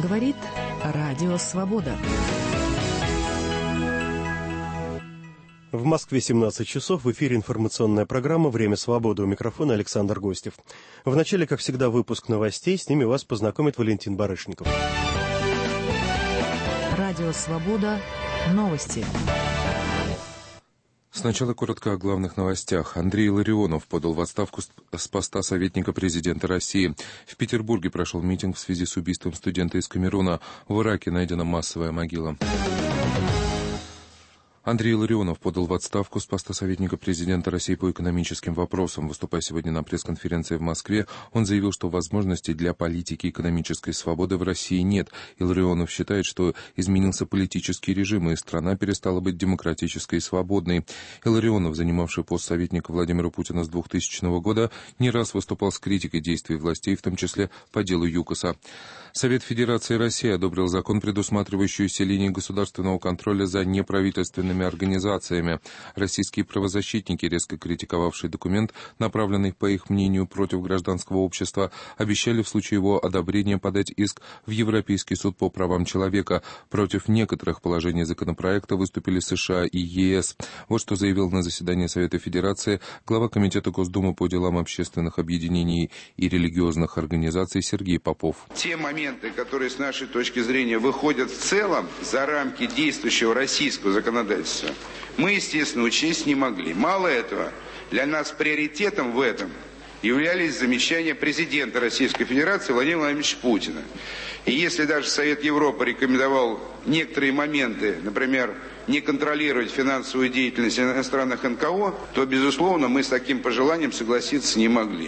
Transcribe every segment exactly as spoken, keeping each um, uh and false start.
Говорит Радио Свобода. В Москве семнадцать часов, в эфире информационная программа «Время свободы». У микрофона Александр Гостев. В начале, как всегда, выпуск новостей. С ними вас познакомит Валентин Барышников. Радио Свобода. Новости. Сначала коротко о главных новостях. Андрей Илларионов подал в отставку с поста советника президента России. В Петербурге прошел митинг в связи с убийством студента из Камеруна. В Ираке найдена массовая могила. Андрей Илларионов подал в отставку с поста советника президента России по экономическим вопросам. Выступая сегодня на пресс-конференции в Москве, он заявил, что возможностей для политики экономической свободы в России нет. Илларионов считает, что изменился политический режим, и страна перестала быть демократической и свободной. Илларионов, занимавший пост советника Владимира Путина с двухтысячного года, не раз выступал с критикой действий властей, в том числе по делу ЮКОСа. Совет Федерации России одобрил закон, предусматривающий усиление государственного контроля за неправительственными организациями. Российские правозащитники, резко критиковавшие документ, направленный, по их мнению, против гражданского общества, обещали в случае его одобрения подать иск в Европейский суд по правам человека. Против некоторых положений законопроекта выступили США и ЕС. Вот что заявил на заседании Совета Федерации глава Комитета Госдумы по делам общественных объединений и религиозных организаций Сергей Попов. Те моменты, которые с нашей точки зрения выходят в целом за рамки действующего российского законодательства, мы, естественно, учесть не могли. Мало этого, для нас приоритетом в этом являлись замечания президента Российской Федерации Владимира Владимировича Путина. И если даже Совет Европы рекомендовал некоторые моменты, например, не контролировать финансовую деятельность иностранных эн ка о, то, безусловно, мы с таким пожеланием согласиться не могли.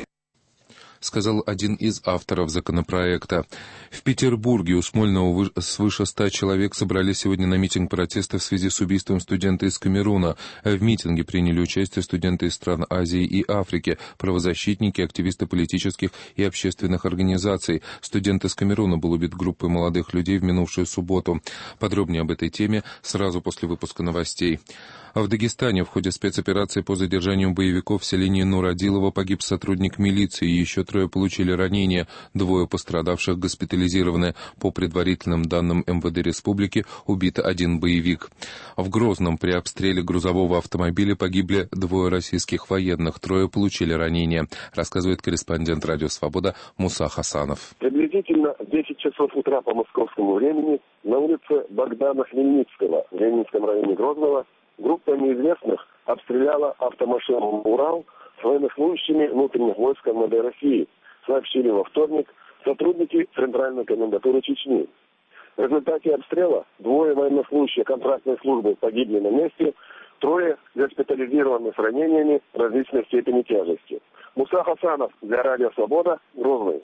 Сказал один из авторов законопроекта. В Петербурге у Смольного свыше ста человек собрались сегодня на митинг протеста в связи с убийством студента из Камеруна. В митинге приняли участие студенты из стран Азии и Африки, правозащитники, активисты политических и общественных организаций. Студент из Камеруна был убит группой молодых людей в минувшую субботу. Подробнее об этой теме сразу после выпуска новостей. А в Дагестане в ходе спецоперации по задержанию боевиков в селении Нурадилово погиб сотрудник милиции, и еще трое получили ранения. Двое пострадавших госпитализированы. По предварительным данным эм вэ дэ республики, убит один боевик. В Грозном при обстреле грузового автомобиля погибли двое российских военных, трое получили ранения, рассказывает корреспондент Радио Свобода Муса Хасанов. Приблизительно в десять часов утра по московскому времени на улице Богдана Хмельницкого в Ленинском районе Грозного группа неизвестных обстреляла автомашину «Урал» с военнослужащими внутренних войск эм вэ дэ России, сообщили во вторник сотрудники Центральной комендатуры Чечни. В результате обстрела двое военнослужащих контрактной службы погибли на месте, трое госпитализированы с ранениями различной степени тяжести. Муса Хасанов для Радио Свобода, Грозный.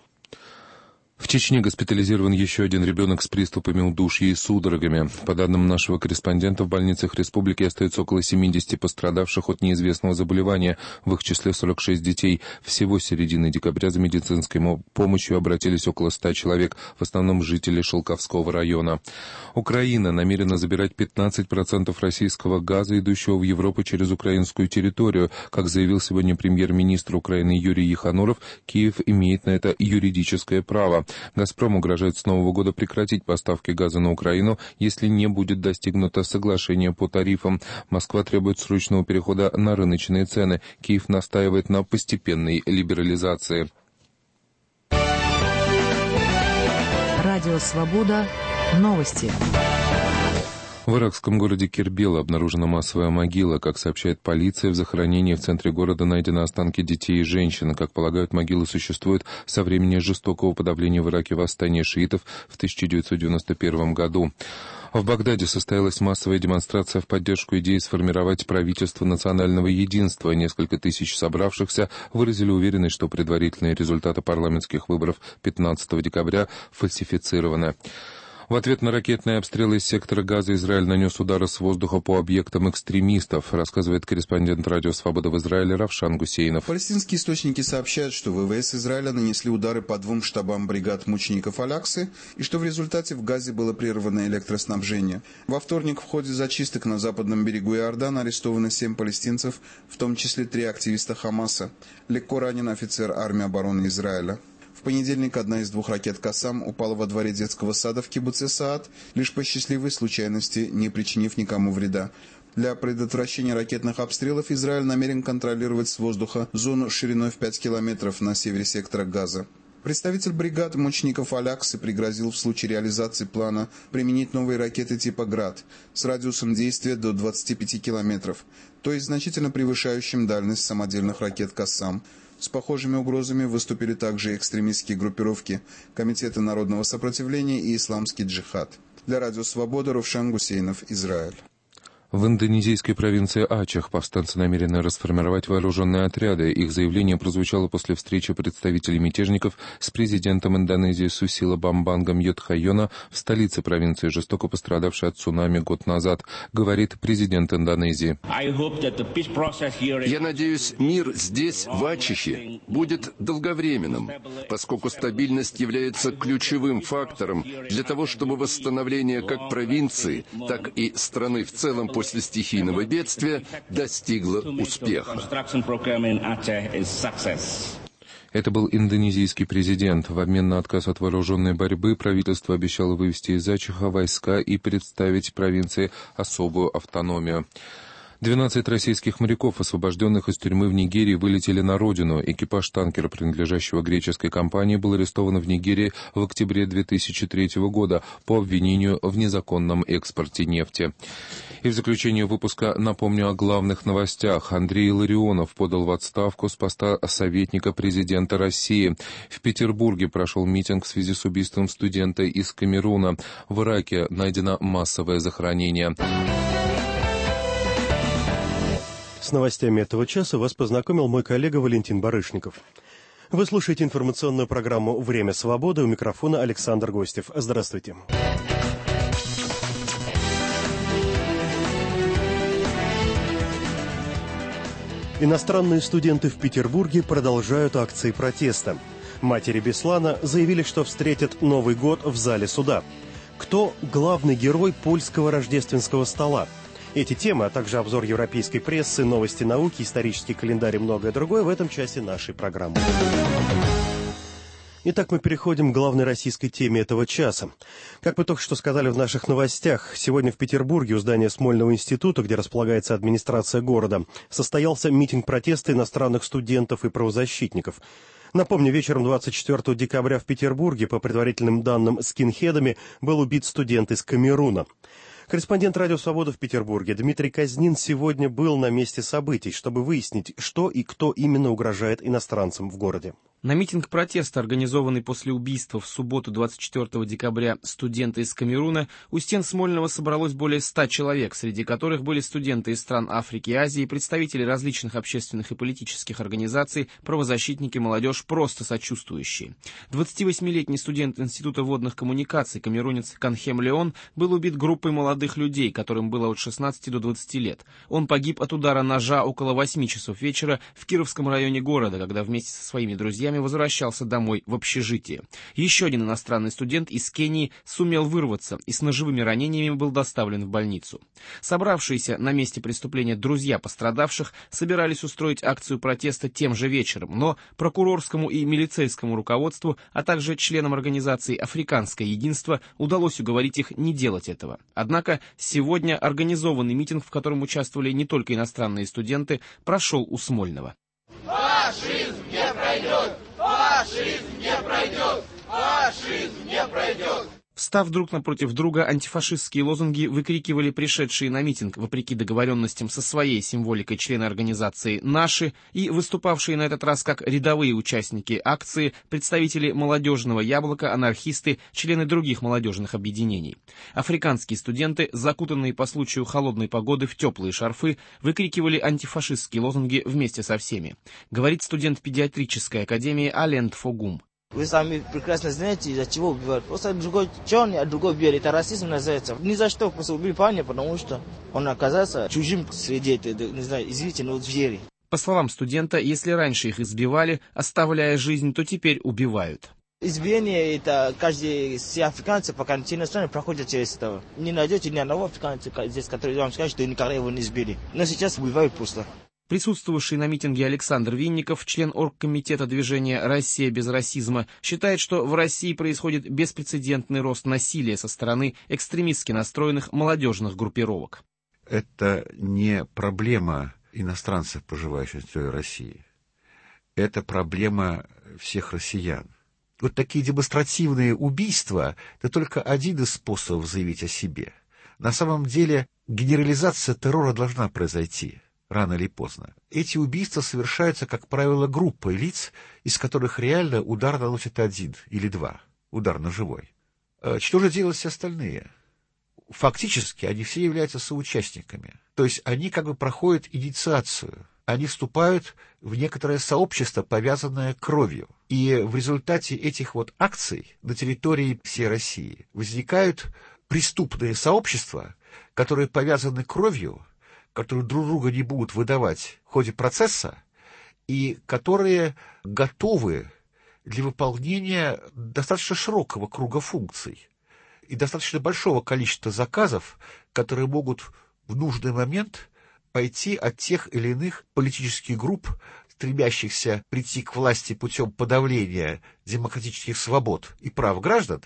В Чечне госпитализирован еще один ребенок с приступами удушья и судорогами. По данным нашего корреспондента, в больницах республики остается около семидесяти пострадавших от неизвестного заболевания, в их числе сорок шесть детей. Всего с середины декабря за медицинской помощью обратились около ста человек, в основном жители Шелковского района. Украина намерена забирать пятнадцать процентов российского газа, идущего в Европу через украинскую территорию. Как заявил сегодня премьер-министр Украины Юрий Ехануров, Киев имеет на это юридическое право. «Газпром» угрожает с Нового года прекратить поставки газа на Украину, если не будет достигнуто соглашение по тарифам. Москва требует срочного перехода на рыночные цены. Киев настаивает на постепенной либерализации. Радио Свобода. Новости. В иракском городе Кербела обнаружена массовая могила. Как сообщает полиция, в захоронении в центре города найдены останки детей и женщин. Как полагают, могила существует со времени жестокого подавления в Ираке восстания шиитов в тысяча девятьсот девяносто первом году. В Багдаде состоялась массовая демонстрация в поддержку идеи сформировать правительство национального единства. Несколько тысяч собравшихся выразили уверенность, что предварительные результаты парламентских выборов пятнадцатого декабря фальсифицированы. В ответ на ракетные обстрелы из сектора Газа Израиль нанес удары с воздуха по объектам экстремистов, рассказывает корреспондент Радио Свобода в Израиле Равшан Гусейнов. Палестинские источники сообщают, что вэ вэ эс Израиля нанесли удары по двум штабам бригад мучеников Аляксы и что в результате в Газе было прервано электроснабжение. Во вторник в ходе зачисток на западном берегу Иордана арестовано семь палестинцев, в том числе три активиста Хамаса. Легко ранен офицер армии обороны Израиля. В понедельник одна из двух ракет «Кассам» упала во дворе детского сада в кибуце Саад, лишь по счастливой случайности, не причинив никому вреда. Для предотвращения ракетных обстрелов Израиль намерен контролировать с воздуха зону шириной в пять километров на севере сектора Газа. Представитель бригады мучеников Аляксы пригрозил в случае реализации плана применить новые ракеты типа «Град» с радиусом действия до двадцати пяти километров, то есть значительно превышающим дальность самодельных ракет «Кассам». С похожими угрозами выступили также экстремистские группировки Комитета народного сопротивления и Исламский джихад. Для Радио Свобода Рувшан Гусейнов, Израиль. В индонезийской провинции Ачех повстанцы намерены расформировать вооруженные отряды. Их заявление прозвучало после встречи представителей мятежников с президентом Индонезии Сусило Бамбангом Йодхайона в столице провинции, жестоко пострадавшей от цунами год назад, говорит президент Индонезии. Я надеюсь, мир здесь, в Ачехе, будет долговременным, поскольку стабильность является ключевым фактором для того, чтобы восстановление как провинции, так и страны в целом после стихийного бедствия достигло успеха. Это был индонезийский президент. В обмен на отказ от вооруженной борьбы правительство обещало вывести из Ачеха войска и представить провинции особую автономию. двенадцать российских моряков, освобожденных из тюрьмы в Нигерии, вылетели на родину. Экипаж танкера, принадлежащего греческой компании, был арестован в Нигерии в октябре две тысячи третьего года по обвинению в незаконном экспорте нефти. И в заключение выпуска напомню о главных новостях. Андрей Илларионов подал в отставку с поста советника президента России. В Петербурге прошел митинг в связи с убийством студента из Камеруна. В Ираке найдено массовое захоронение. С новостями этого часа вас познакомил мой коллега Валентин Барышников. Вы слушаете информационную программу «Время свободы». У микрофона Александр Гостев. Здравствуйте. Иностранные студенты в Петербурге продолжают акции протеста. Матери Беслана заявили, что встретят Новый год в зале суда. Кто главный герой польского рождественского стола? Эти темы, а также обзор европейской прессы, новости науки, исторический календарь и многое другое в этом часе нашей программы. Итак, мы переходим к главной российской теме этого часа. Как мы только что сказали в наших новостях, сегодня в Петербурге у здания Смольного института, где располагается администрация города, состоялся митинг протеста иностранных студентов и правозащитников. Напомню, вечером двадцать четвёртого декабря в Петербурге, по предварительным данным скинхедами, был убит студент из Камеруна. Корреспондент «Радио Свобода» в Петербурге Дмитрий Казнин сегодня был на месте событий, чтобы выяснить, что и кто именно угрожает иностранцам в городе. На митинг протеста, организованный после убийства в субботу двадцать четвёртого декабря студента из Камеруна, у стен Смольного собралось более ста человек, среди которых были студенты из стран Африки и Азии, представители различных общественных и политических организаций, правозащитники, молодежь, просто сочувствующие. двадцативосьмилетний студент Института водных коммуникаций, камерунец Канхем Леон, был убит группой молодых людей, которым было от шестнадцати до двадцати лет. Он погиб от удара ножа около восьми часов вечера в Кировском районе города, когда вместе со своими друзьями возвращался домой в общежитие. Еще один иностранный студент из Кении сумел вырваться и с ножевыми ранениями был доставлен в больницу. Собравшиеся на месте преступления друзья пострадавших собирались устроить акцию протеста тем же вечером, но прокурорскому и милицейскому руководству, а также членам организации «Африканское единство» удалось уговорить их не делать этого. Однако сегодня организованный митинг, в котором участвовали не только иностранные студенты, прошел у Смольного. Фашизм не пройдет! Фашизм не пройдет! Фашизм не пройдет! Встав друг напротив друга, антифашистские лозунги выкрикивали пришедшие на митинг, вопреки договоренностям со своей символикой члены организации «Наши» и выступавшие на этот раз как рядовые участники акции, представители «Молодежного яблока», анархисты, члены других молодежных объединений. Африканские студенты, закутанные по случаю холодной погоды в теплые шарфы, выкрикивали антифашистские лозунги вместе со всеми. Говорит студент педиатрической академии Алент Фогум. Вы сами прекрасно знаете, из-за чего убивают. Просто другой черный, а другой белый. Это расизм называется. Ни за что просто убили парня, потому что он оказался чужим среди этой, не знаю, извините, но звери. По словам студента, если раньше их избивали, оставляя жизнь, то теперь убивают. Избиение это каждый, все африканцы по карантинной стране проходят через это. Не найдете ни одного африканца здесь, который вам скажет, что никогда его не избили. Но сейчас убивают просто. Присутствовавший на митинге Александр Винников, член оргкомитета движения «Россия без расизма», считает, что в России происходит беспрецедентный рост насилия со стороны экстремистски настроенных молодежных группировок. Это не проблема иностранцев, проживающих на территории России. Это проблема всех россиян. Вот такие демонстративные убийства – это только один из способов заявить о себе. На самом деле генерализация террора должна произойти рано или поздно. Эти убийства совершаются, как правило, группой лиц, из которых реально удар наносит один или два. Удар ножевой. Что же делают все остальные? Фактически они все являются соучастниками. То есть они как бы проходят инициацию. Они вступают в некоторое сообщество, повязанное кровью. И в результате этих вот акций на территории всей России возникают преступные сообщества, которые повязаны кровью, которые друг друга не будут выдавать в ходе процесса, и которые готовы для выполнения достаточно широкого круга функций и достаточно большого количества заказов, которые могут в нужный момент пойти от тех или иных политических групп, стремящихся прийти к власти путем подавления демократических свобод и прав граждан.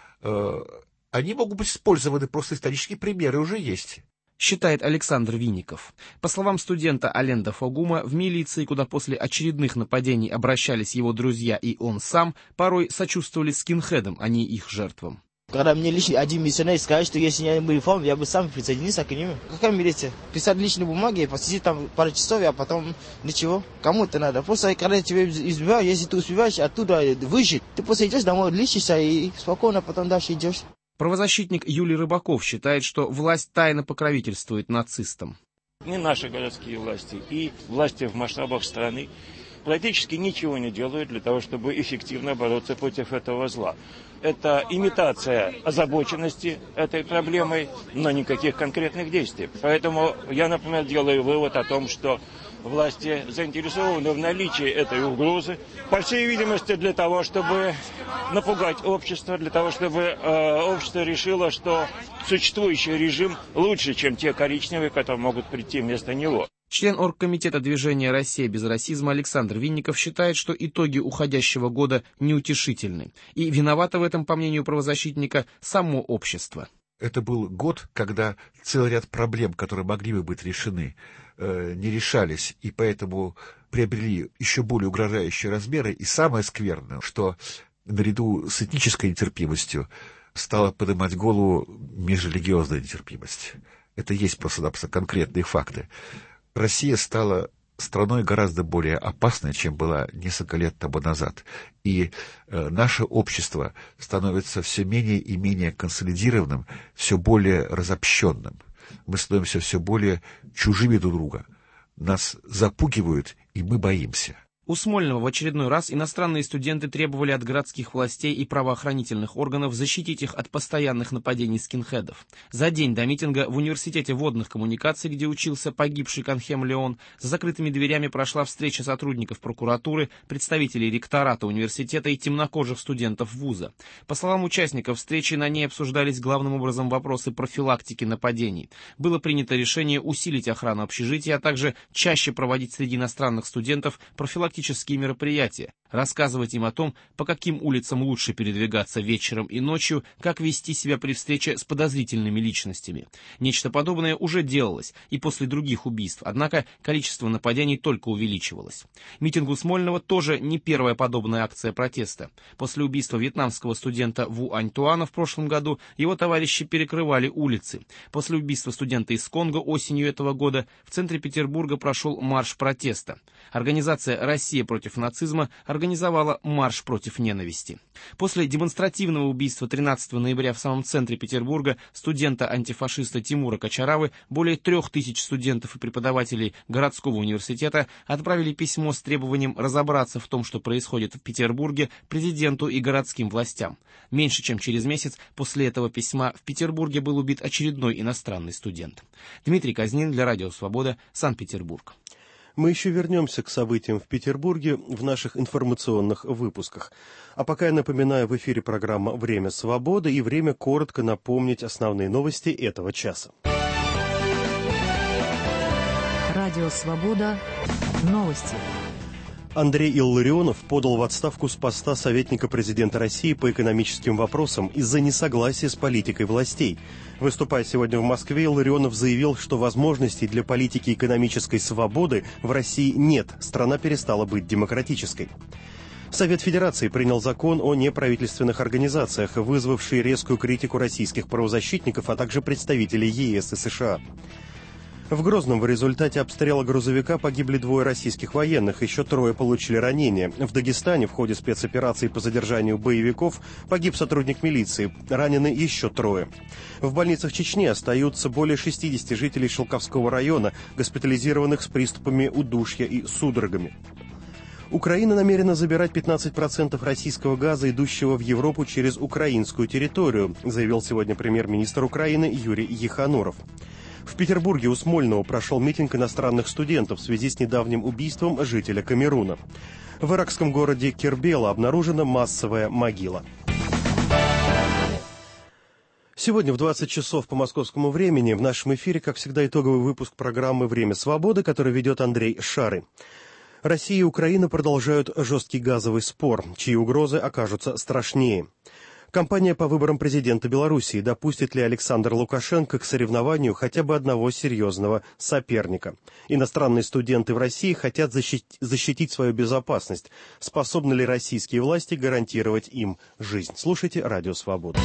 Э, они могут быть использованы, просто исторические примеры уже есть. Считает Александр Винников. По словам студента Аленда Фогума, в милиции, куда после очередных нападений обращались его друзья и он сам, порой сочувствовали скинхедам, а не их жертвам. Когда мне лично один миссионер сказал, что если я был форм, я бы сам присоединился к ним. Какая милиция? Писать личные бумаги, посидеть там пару часов, а потом ничего. Кому это надо? Просто когда тебя избивают, если ты успеваешь оттуда выжить, ты просто идешь домой, лечишься и спокойно потом дальше идешь. Правозащитник Юлий Рыбаков считает, что власть тайно покровительствует нацистам. Не наши городские власти и власти в масштабах страны практически ничего не делают для того, чтобы эффективно бороться против этого зла. Это имитация озабоченности этой проблемой, но никаких конкретных действий. Поэтому я, например, делаю вывод о том, что власти заинтересованы в наличии этой угрозы, по всей видимости, для того, чтобы напугать общество, для того, чтобы э, общество решило, что существующий режим лучше, чем те коричневые, которые могут прийти вместо него. Член оргкомитета движения «Россия без расизма» Александр Винников считает, что итоги уходящего года неутешительны. И виновато в этом, по мнению правозащитника, само общество. Это был год, когда целый ряд проблем, которые могли бы быть решены, не решались, и поэтому приобрели еще более угрожающие размеры. И самое скверное, что наряду с этнической нетерпимостью стала поднимать голову межрелигиозная нетерпимость. Это есть просто-напросто конкретные факты. Россия стала страной гораздо более опасной, чем была несколько лет тому назад. И э, наше общество становится все менее и менее консолидированным, все более разобщенным. Мы становимся все более чужими друг друга. Нас запугивают, и мы боимся. У Смольного в очередной раз иностранные студенты требовали от городских властей и правоохранительных органов защитить их от постоянных нападений скинхедов. За день до митинга в университете водных коммуникаций, где учился погибший Канхем Леон, за закрытыми дверями прошла встреча сотрудников прокуратуры, представителей ректората университета и темнокожих студентов вуза. По словам участников встречи, на ней обсуждались главным образом вопросы профилактики нападений. Было принято решение усилить охрану общежития, а также чаще проводить среди иностранных студентов профилактические мероприятия, рассказывать им о том, по каким улицам лучше передвигаться вечером и ночью, как вести себя при встрече с подозрительными личностями. Нечто подобное уже делалось и после других убийств, однако количество нападений только увеличивалось. Митингу Смольного тоже не первая подобная акция протеста. После убийства вьетнамского студента Ву Аньтуана в прошлом году его товарищи перекрывали улицы. После убийства студента из Конго осенью этого года в центре Петербурга прошел марш протеста. Организация «Россия против нацизма» организовала марш против ненависти. После демонстративного убийства тринадцатого ноября в самом центре Петербурга студента-антифашиста Тимура Кочаравы более трех тысяч студентов и преподавателей городского университета отправили письмо с требованием разобраться в том, что происходит в Петербурге, президенту и городским властям. Меньше чем через месяц после этого письма в Петербурге был убит очередной иностранный студент. Дмитрий Казнин для Радио Свобода, Санкт-Петербург. Мы еще вернемся к событиям в Петербурге в наших информационных выпусках. А пока я напоминаю, в эфире программа «Время свободы» и время коротко напомнить основные новости этого часа. Радио «Свобода». Новости. Андрей Илларионов подал в отставку с поста советника президента России по экономическим вопросам из-за несогласия с политикой властей. Выступая сегодня в Москве, Илларионов заявил, что возможностей для политики экономической свободы в России нет, страна перестала быть демократической. Совет Федерации принял закон о неправительственных организациях, вызвавший резкую критику российских правозащитников, а также представителей ЕС и США. В Грозном в результате обстрела грузовика погибли двое российских военных, еще трое получили ранения. В Дагестане в ходе спецоперации по задержанию боевиков погиб сотрудник милиции, ранены еще трое. В больницах Чечни остаются более шестидесяти жителей Шелковского района, госпитализированных с приступами удушья и судорогами. Украина намерена забирать пятнадцать процентов российского газа, идущего в Европу через украинскую территорию, заявил сегодня премьер-министр Украины Юрий Ехануров. В Петербурге у Смольного прошел митинг иностранных студентов в связи с недавним убийством жителя Камеруна. В иракском городе Кербела обнаружена массовая могила. Сегодня в двадцать часов по московскому времени в нашем эфире, как всегда, итоговый выпуск программы «Время свободы», который ведет Андрей Шары. Россия и Украина продолжают жесткий газовый спор, чьи угрозы окажутся страшнее. Кампания по выборам президента Белоруссии: допустит ли Александр Лукашенко к соревнованию хотя бы одного серьезного соперника? Иностранные студенты в России хотят защитить, защитить свою безопасность. Способны ли российские власти гарантировать им жизнь? Слушайте «Радио Свобода».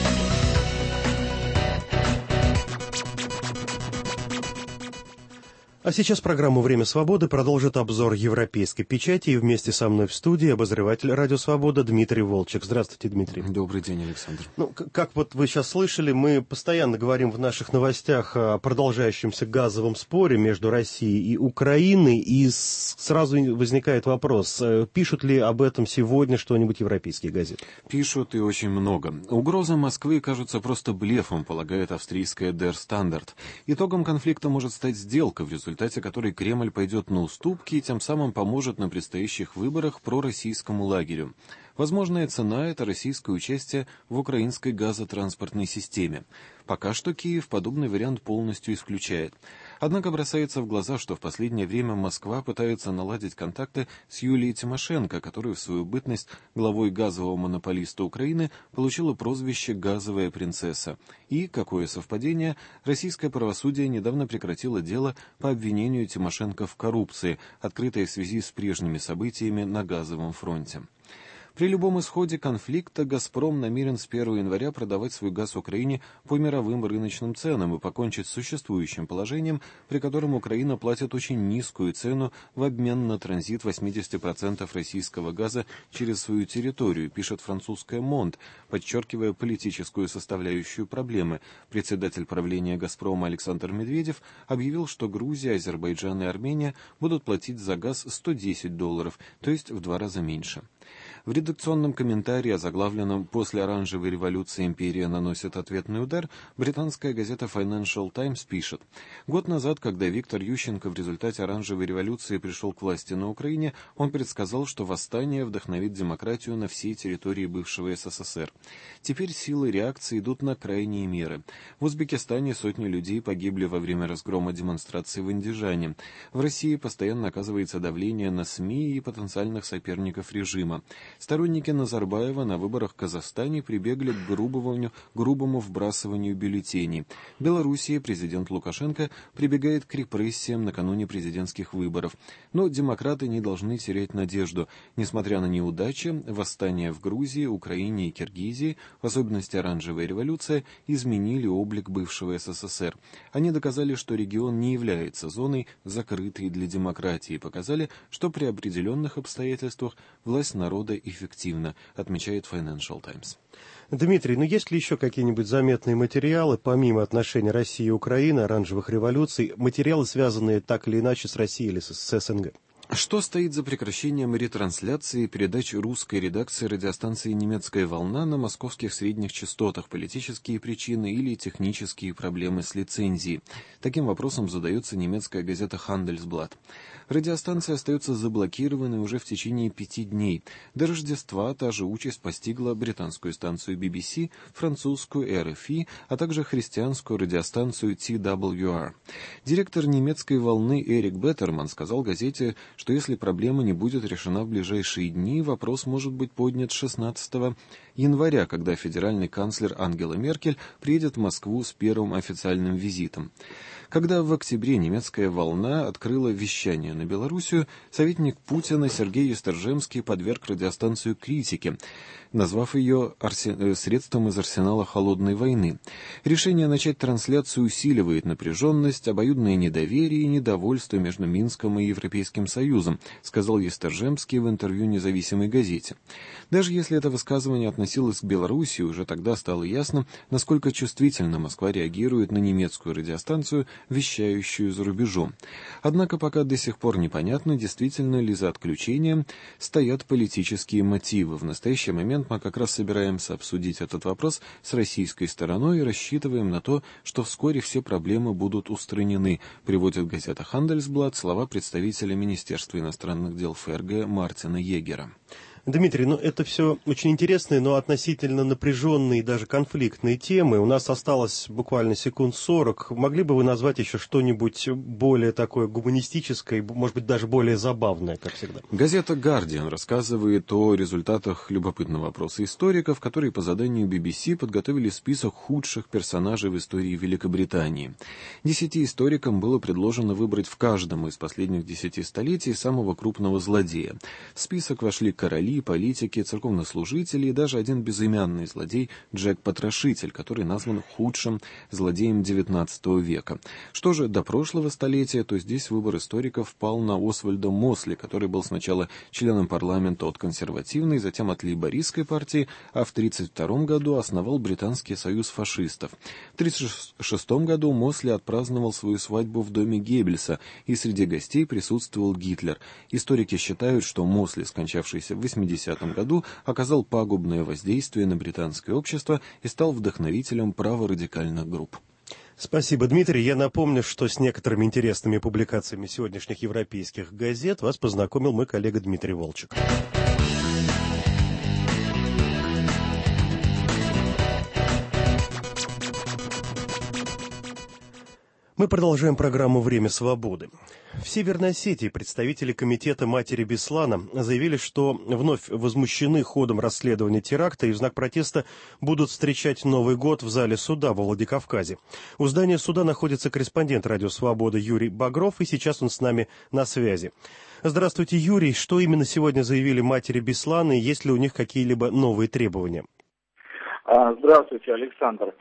А сейчас программу «Время свободы» продолжит обзор европейской печати, и вместе со мной в студии обозреватель «Радио Свобода» Дмитрий Волчек. Здравствуйте, Дмитрий. Добрый день, Александр. Ну, как вот вы сейчас слышали, мы постоянно говорим в наших новостях о продолжающемся газовом споре между Россией и Украиной, и сразу возникает вопрос, пишут ли об этом сегодня что-нибудь европейские газеты? Пишут, и очень много. Угрозы Москвы кажутся просто блефом, полагает австрийская Der Standard. Итогом конфликта может стать сделка, в результате в результате которой Кремль пойдет на уступки и тем самым поможет на предстоящих выборах пророссийскому лагерю. Возможная цена – это российское участие в украинской газотранспортной системе. Пока что Киев подобный вариант полностью исключает. Однако бросается в глаза, что в последнее время Москва пытается наладить контакты с Юлией Тимошенко, которая в свою бытность главой газового монополиста Украины получила прозвище «газовая принцесса». И, какое совпадение, российское правосудие недавно прекратило дело по обвинению Тимошенко в коррупции, открытое в связи с прежними событиями на газовом фронте. При любом исходе конфликта «Газпром» намерен с первого января продавать свой газ Украине по мировым рыночным ценам и покончить с существующим положением, при котором Украина платит очень низкую цену в обмен на транзит восемьдесят процентов российского газа через свою территорию, пишет французская «Монд», подчеркивая политическую составляющую проблемы. Председатель правления «Газпрома» Александр Медведев объявил, что Грузия, Азербайджан и Армения будут платить за газ сто десять долларов, то есть в два раза меньше. В редакционном комментарии, озаглавленном «После оранжевой революции империя наносит ответный удар», британская газета Financial Times пишет: «Год назад, когда Виктор Ющенко в результате оранжевой революции пришел к власти на Украине, он предсказал, что восстание вдохновит демократию на всей территории бывшего СССР. Теперь силы реакции идут на крайние меры. В Узбекистане сотни людей погибли во время разгрома демонстраций в Андижане. В России постоянно оказывается давление на СМИ и потенциальных соперников режима. Сторонники Назарбаева на выборах в Казахстане прибегли к грубому, грубому вбрасыванию бюллетеней. В Белоруссии президент Лукашенко прибегает к репрессиям накануне президентских выборов. Но демократы не должны терять надежду. Несмотря на неудачи, восстания в Грузии, Украине и Киргизии, в особенности оранжевая революция, изменили облик бывшего СССР. Они доказали, что регион не является зоной, закрытой для демократии, и показали, что при определенных обстоятельствах власть народа эффективно, отмечает Financial Times. Дмитрий, ну есть ли еще какие-нибудь заметные материалы, помимо отношений России и Украины, оранжевых революций, материалы, связанные так или иначе с Россией или с СНГ? Что стоит за прекращением ретрансляции передач русской редакции радиостанции «Немецкая волна» на московских средних частотах? Политические причины или технические проблемы с лицензией? Таким вопросом задается немецкая газета «Handelsblatt». Радиостанция остается заблокированной уже в течение пяти дней. До Рождества та же участь постигла британскую станцию би би си, французскую эр эф и, а также христианскую радиостанцию ти дабл ю ар. Директор «Немецкой волны» Эрик Беттерман сказал газете, что если проблема не будет решена в ближайшие дни, вопрос может быть поднят шестнадцатого января, когда федеральный канцлер Ангела Меркель приедет в Москву с первым официальным визитом. Когда в октябре «Немецкая волна» открыла вещание на Белоруссию, советник Путина Сергей Есторжемский подверг радиостанцию критике, назвав ее арсен... средством из арсенала холодной войны. Решение начать трансляцию усиливает напряженность, обоюдное недоверие и недовольство между Минском и Европейским Союзом, сказал Есторжемский в интервью независимой газете. Даже если это высказывание относилось к Белоруссии, уже тогда стало ясно, насколько чувствительно Москва реагирует на немецкую радиостанцию, вещающую за рубежом. Однако пока до сих пор непонятно, действительно ли за отключением стоят политические мотивы. В настоящий момент мы как раз собираемся обсудить этот вопрос с российской стороной и рассчитываем на то, что вскоре все проблемы будут устранены, приводит газета Handelsblatt слова представителя Министерства иностранных дел ФРГ Мартина Егера. Дмитрий, ну это все очень интересные, но относительно напряженные и даже конфликтные темы. У нас осталось буквально секунд сорок. Могли бы вы назвать еще что-нибудь более такое гуманистическое, может быть, даже более забавное, как всегда? Газета «Гардиан» рассказывает о результатах любопытного опроса историков, которые по заданию би би си подготовили список худших персонажей в истории Великобритании. Десяти историкам было предложено выбрать в каждом из последних десяти столетий самого крупного злодея. В список вошли короли, политики, церковнослужители и даже один безымянный злодей Джек-Потрошитель, который назван худшим злодеем девятнадцатого века. Что же до прошлого столетия, то здесь выбор историков пал на Освальда Мосли, который был сначала членом парламента от консервативной, затем от лейбористской партии, а в тридцать втором году основал Британский союз фашистов. В тридцать шестом году Мосли отпраздновал свою свадьбу в доме Геббельса, и среди гостей присутствовал Гитлер. Историки считают, что Мосли, скончавшийся в восьмидесятом году, оказал пагубное воздействие на британское общество и стал вдохновителем праворадикальных групп. Спасибо, Дмитрий. Я напомню, что с некоторыми интересными публикациями сегодняшних европейских газет вас познакомил мой коллега Дмитрий Волчек. Мы продолжаем программу «Время свободы». В Северной Осетии представители комитета матери Беслана заявили, что вновь возмущены ходом расследования теракта и в знак протеста будут встречать Новый год в зале суда во Владикавказе. У здания суда находится корреспондент «Радио Свобода» Юрий Багров, и сейчас он с нами на связи. Здравствуйте, Юрий. Что именно сегодня заявили матери Беслана и есть ли у них какие-либо новые требования? Здравствуйте, Александр.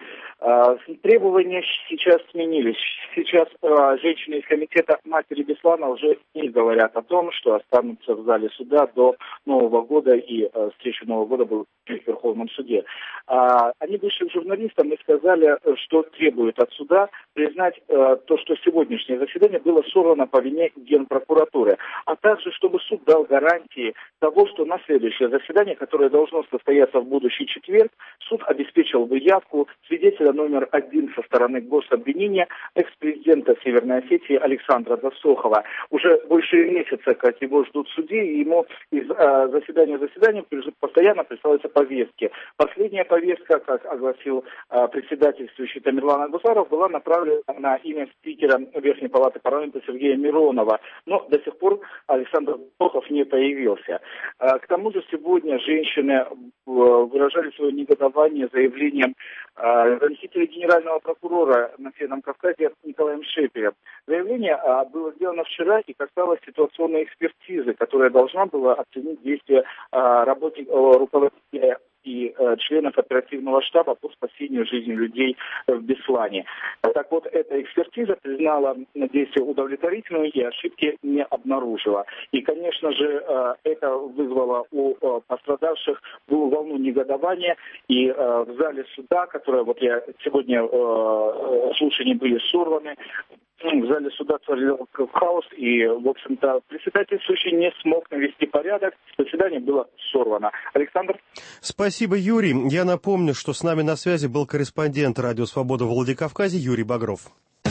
Требования сейчас сменились. Сейчас женщины из комитета матери Беслана уже не говорят о том, что останутся в зале суда до Нового года, и встреча Нового года будет в Верховном суде. Они вышли к журналистам и сказали, что требуют от суда признать то, что сегодняшнее заседание было сорвано по вине Генпрокуратуры, а также чтобы суд дал гарантии того, что на следующее заседание, которое должно состояться в будущий четверг, суд обеспечил бы явку свидетеля номер один со стороны гособвинения экс-президента Северной Осетии Александра Засохова. Уже больше месяца, как его ждут в суде, и ему из э, заседания в заседание постоянно присылаются повестки. Последняя повестка, как огласил э, председательствующий Тамерлан Агусаров, была направлена на имя спикера Верхней палаты парламента Сергея Миронова. Но до сих пор Александр Засохов не появился. Э, к тому же сегодня женщины э, выражали свое негодование заявлением э, заместителя генерального прокурора на Северном Кавказе Николаем Шепелем. Заявление а, было сделано вчера и касалось ситуационной экспертизы, которая должна была оценить действия а, работников, руководителя и э, членов оперативного штаба по спасению жизни людей в Беслане. Так вот, эта экспертиза признала действия удовлетворительными и ошибки не обнаружила. И, конечно же, э, это вызвало у э, пострадавших волну негодования. И э, в зале суда, которое вот я сегодня э, слушания были сорваны, в зале суда царил хаос, и, в общем-то, председательствующий не смог навести порядок. Заседание было сорвано. Александр? Спасибо, Юрий. Я напомню, что с нами на связи был корреспондент «Радио Свобода» в Владикавказе Юрий Багров.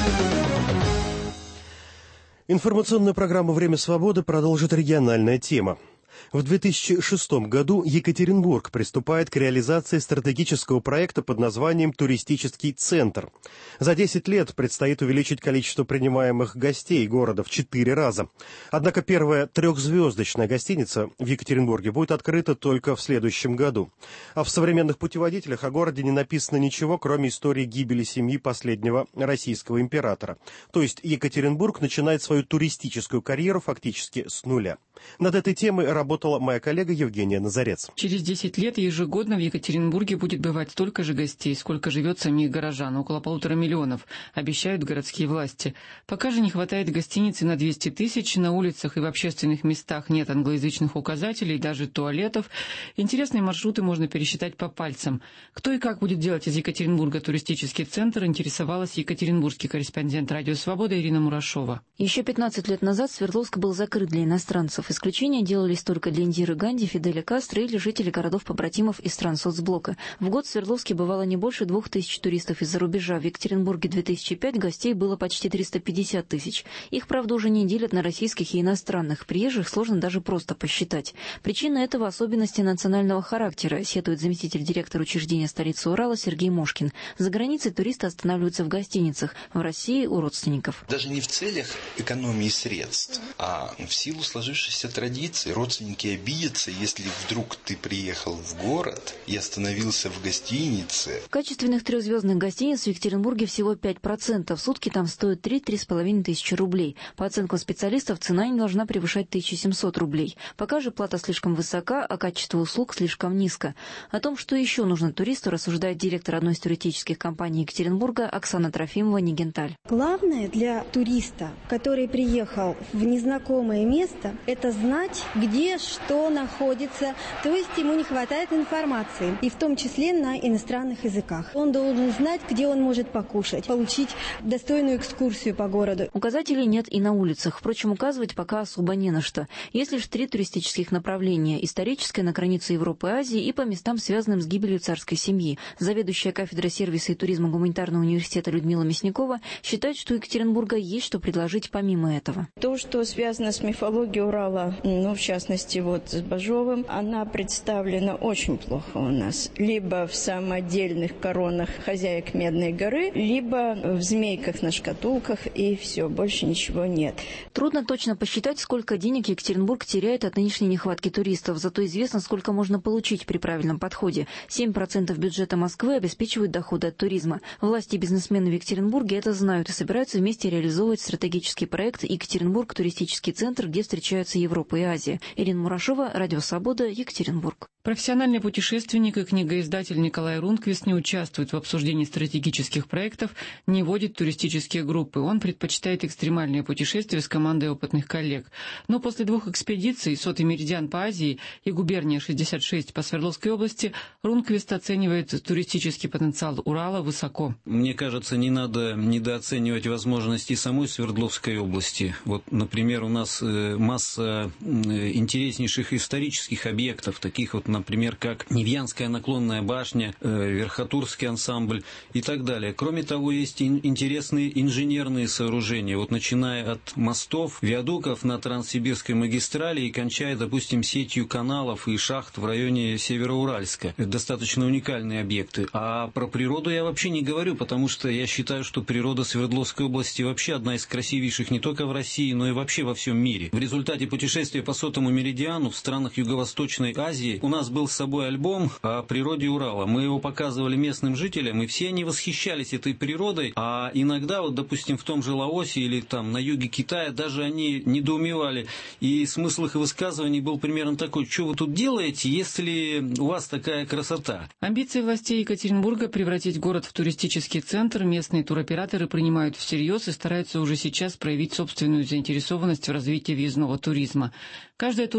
Информационную программу «Время свободы» продолжит региональная тема. В две тысячи шестом году Екатеринбург приступает к реализации стратегического проекта под названием «Туристический центр». За десять лет предстоит увеличить количество принимаемых гостей города в четыре раза. Однако первая трехзвездочная гостиница в Екатеринбурге будет открыта только в следующем году. А в современных путеводителях о городе не написано ничего, кроме истории гибели семьи последнего российского императора. То есть Екатеринбург начинает свою туристическую карьеру фактически с нуля. Над этой темой работала моя коллега Евгения Назарец. Через десять лет ежегодно в Екатеринбурге будет бывать столько же гостей, сколько живет самих горожан, около полутора миллионов, обещают городские власти. Пока же не хватает гостиницы на двести тысяч, на улицах и в общественных местах нет англоязычных указателей, даже туалетов. Интересные маршруты можно пересчитать по пальцам. Кто и как будет делать из Екатеринбурга туристический центр, интересовалась екатеринбургский корреспондент «Радио Свобода» Ирина Мурашова. Еще пятнадцать лет назад Свердловск был закрыт для иностранцев. Исключения делались только для Индиры Ганди, Фиделя Кастро или жителей городов-побратимов из стран соцблока. В год в Свердловске бывало не больше двух тысяч туристов из-за рубежа. В Екатеринбурге две тысячи пятом гостей было почти триста пятьдесят тысяч. Их, правда, уже не делят на российских и иностранных. Приезжих сложно даже просто посчитать. Причина этого — особенности национального характера, сетует заместитель директора учреждения столицы Урала Сергей Мошкин. За границей туристы останавливаются в гостиницах, в России — у родственников. Даже не в целях экономии средств, а в силу сложившейся традиции. Родственники обидятся, если вдруг ты приехал в город и остановился в гостинице. Качественных трехзвездных гостиниц в Екатеринбурге всего пять процентов. Сутки там стоят три-три с половиной тысячи рублей. По оценкам специалистов, цена не должна превышать тысячу семьсот рублей. Пока же плата слишком высока, а качество услуг слишком низко. О том, что еще нужно туристу, рассуждает директор одной из туристических компаний Екатеринбурга Оксана Трофимова-Нигенталь. Главное для туриста, который приехал в незнакомое место, это знать, где что находится, то есть ему не хватает информации, и в том числе на иностранных языках. Он должен знать, где он может покушать, получить достойную экскурсию по городу. Указателей нет и на улицах, впрочем, указывать пока особо не на что. Есть лишь три туристических направления: историческое на границе Европы и Азии и по местам, связанным с гибелью царской семьи. Заведующая кафедрой сервиса и туризма Гуманитарного университета Людмила Мясникова считает, что у Екатеринбурга есть что предложить помимо этого. То, что связано с мифологией Урала, ну, в частности, вот с Бажовым, она представлена очень плохо у нас. Либо в самодельных коронах хозяек Медной горы, либо в змейках на шкатулках, и все, больше ничего нет. Трудно точно посчитать, сколько денег Екатеринбург теряет от нынешней нехватки туристов, зато известно, сколько можно получить при правильном подходе. семь процентов бюджета Москвы обеспечивают доходы от туризма. Власти и бизнесмены в Екатеринбурге это знают и собираются вместе реализовывать стратегический проект «Екатеринбург. Туристический центр», где встречаются Европа и Азия. Ирина Мурашова, Радио Свобода, Екатеринбург. Профессиональный путешественник и книгоиздатель Николай Рунквист не участвует в обсуждении стратегических проектов, не водит туристические группы. Он предпочитает экстремальные путешествия с командой опытных коллег. Но после двух экспедиций «Сотый меридиан» по Азии и «Губерния шестьдесят шесть» по Свердловской области Рунквист оценивает туристический потенциал Урала высоко. Мне кажется, не надо недооценивать возможности самой Свердловской области. Вот, например, у нас масса интереснейших исторических объектов, таких вот, например, как Невьянская наклонная башня, Верхотурский ансамбль и так далее. Кроме того, есть интересные инженерные сооружения, вот начиная от мостов, виадуков на Транссибирской магистрали и кончая, допустим, сетью каналов и шахт в районе Североуральска. Достаточно уникальные объекты. А про природу я вообще не говорю, потому что я считаю, что природа Свердловской области вообще одна из красивейших не только в России, но и вообще во всем мире. В результате путешествия по Сотому меридиану в странах Юго-Восточной Азии у нас был с собой альбом о природе Урала. Мы его показывали местным жителям, и все они восхищались этой природой, а иногда, вот, допустим, в том же Лаосе или там на юге Китая, даже они недоумевали. И смысл их высказываний был примерно такой: что вы тут делаете, если у вас такая красота? Амбиции властей Екатеринбурга превратить город в туристический центр местные туроператоры принимают всерьез и стараются уже сейчас проявить собственную заинтересованность в развитии въездного туризма. Каждая тур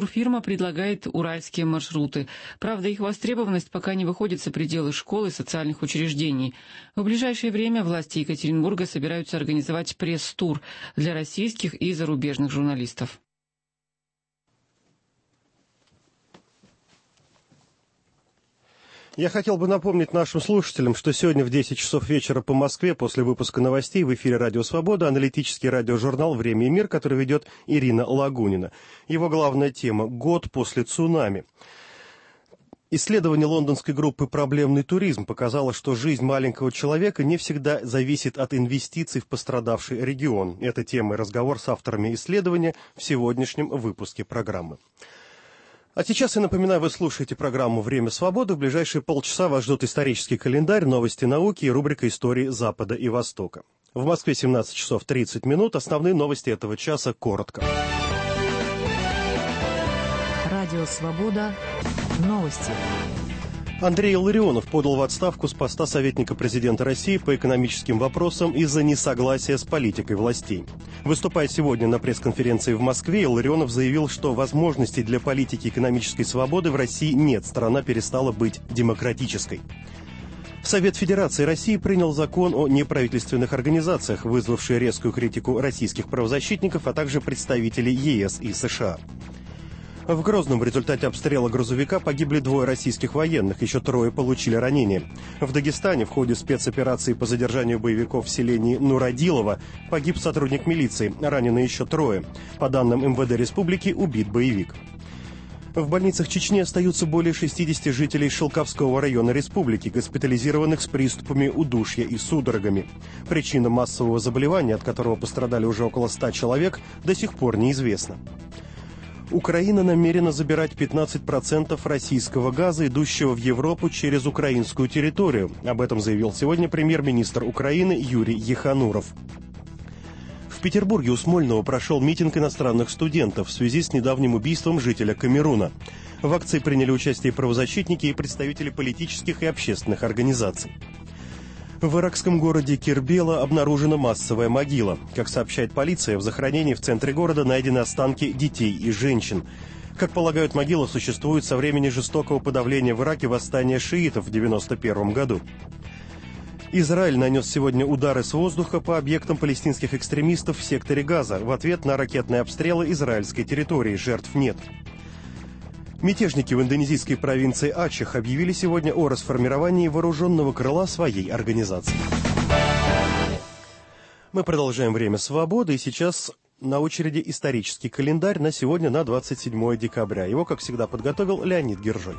турфирма предлагает уральские маршруты. Правда, их востребованность пока не выходит за пределы школ и социальных учреждений. В ближайшее время власти Екатеринбурга собираются организовать пресс-тур для российских и зарубежных журналистов. Я хотел бы напомнить нашим слушателям, что сегодня в десять часов вечера по Москве после выпуска новостей в эфире «Радио Свобода» аналитический радиожурнал «Время и мир», который ведет Ирина Лагунина. Его главная тема – «Год после цунами». Исследование лондонской группы «Проблемный туризм» показало, что жизнь маленького человека не всегда зависит от инвестиций в пострадавший регион. Это тема и разговор с авторами исследования в сегодняшнем выпуске программы. А сейчас, я напоминаю, вы слушаете программу «Время свободы». В ближайшие полчаса вас ждут исторический календарь, новости науки и рубрика «Истории Запада и Востока». В Москве семнадцать часов тридцать минут. Основные новости этого часа коротко. Радио «Свобода». Новости. Андрей Илларионов подал в отставку с поста советника президента России по экономическим вопросам из-за несогласия с политикой властей. Выступая сегодня на пресс-конференции в Москве, Илларионов заявил, что возможностей для политики экономической свободы в России нет, страна перестала быть демократической. Совет Федерации России принял закон о неправительственных организациях, вызвавший резкую критику российских правозащитников, а также представителей ЕС и США. В Грозном в результате обстрела грузовика погибли двое российских военных, еще трое получили ранения. В Дагестане в ходе спецоперации по задержанию боевиков в селении Нуродилово погиб сотрудник милиции, ранены еще трое. По данным эм вэ дэ республики, убит боевик. В больницах Чечни остаются более шестидесяти жителей Шелковского района республики, госпитализированных с приступами удушья и судорогами. Причина массового заболевания, от которого пострадали уже около ста человек, до сих пор неизвестна. Украина намерена забирать пятнадцать процентов российского газа, идущего в Европу через украинскую территорию. Об этом заявил сегодня премьер-министр Украины Юрий Ехануров. В Петербурге у Смольного прошел митинг иностранных студентов в связи с недавним убийством жителя Камеруна. В акции приняли участие правозащитники и представители политических и общественных организаций. В иракском городе Кирбела обнаружена массовая могила. Как сообщает полиция, в захоронении в центре города найдены останки детей и женщин. Как полагают, могила существует со времени жестокого подавления в Ираке восстания шиитов в девяносто первом году. Израиль нанес сегодня удары с воздуха по объектам палестинских экстремистов в секторе Газа в ответ на ракетные обстрелы израильской территории. Жертв нет. Мятежники в индонезийской провинции Ачех объявили сегодня о расформировании вооруженного крыла своей организации. Мы продолжаем «Время свободы», и сейчас на очереди исторический календарь на сегодня, на двадцать седьмое декабря. Его, как всегда, подготовил Леонид Гержой.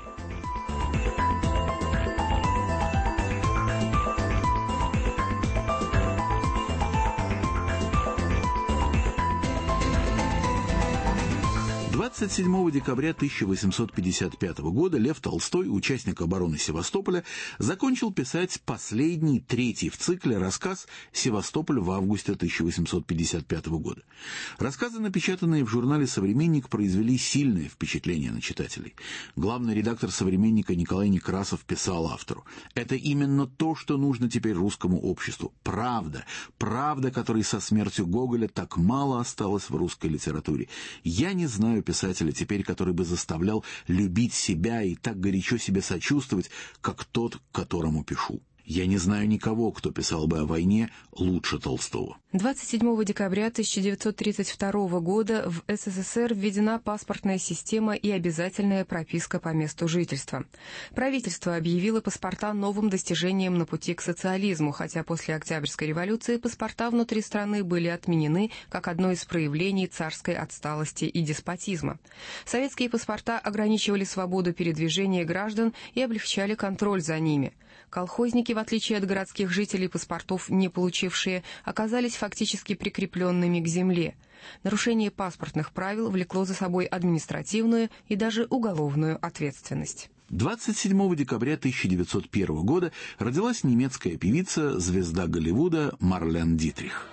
двадцать седьмого декабря тысяча восемьсот пятьдесят пятого года Лев Толстой, участник обороны Севастополя, закончил писать последний, третий в цикле рассказ «Севастополь» в августе тысяча восемьсот пятьдесят пятого года. Рассказы, напечатанные в журнале «Современник», произвели сильное впечатление на читателей. Главный редактор «Современника» Николай Некрасов писал автору: «Это именно то, что нужно теперь русскому обществу. Правда. Правда, которой со смертью Гоголя так мало осталось в русской литературе. Я не знаю писателя теперь, который бы заставлял любить себя и так горячо себе сочувствовать, как тот, которому пишу. Я не знаю никого, кто писал бы о войне лучше Толстого». двадцать седьмого декабря тысяча девятьсот тридцать второго года в эс эс эс эр введена паспортная система и обязательная прописка по месту жительства. Правительство объявило паспорта новым достижением на пути к социализму, хотя после Октябрьской революции паспорта внутри страны были отменены как одно из проявлений царской отсталости и деспотизма. Советские паспорта ограничивали свободу передвижения граждан и облегчали контроль за ними. Колхозники, в отличие от городских жителей, паспортов не получившие, оказались фактически прикрепленными к земле. Нарушение паспортных правил влекло за собой административную и даже уголовную ответственность. двадцать седьмого декабря тысяча девятьсот первого года родилась немецкая певица, звезда Голливуда Марлен Дитрих.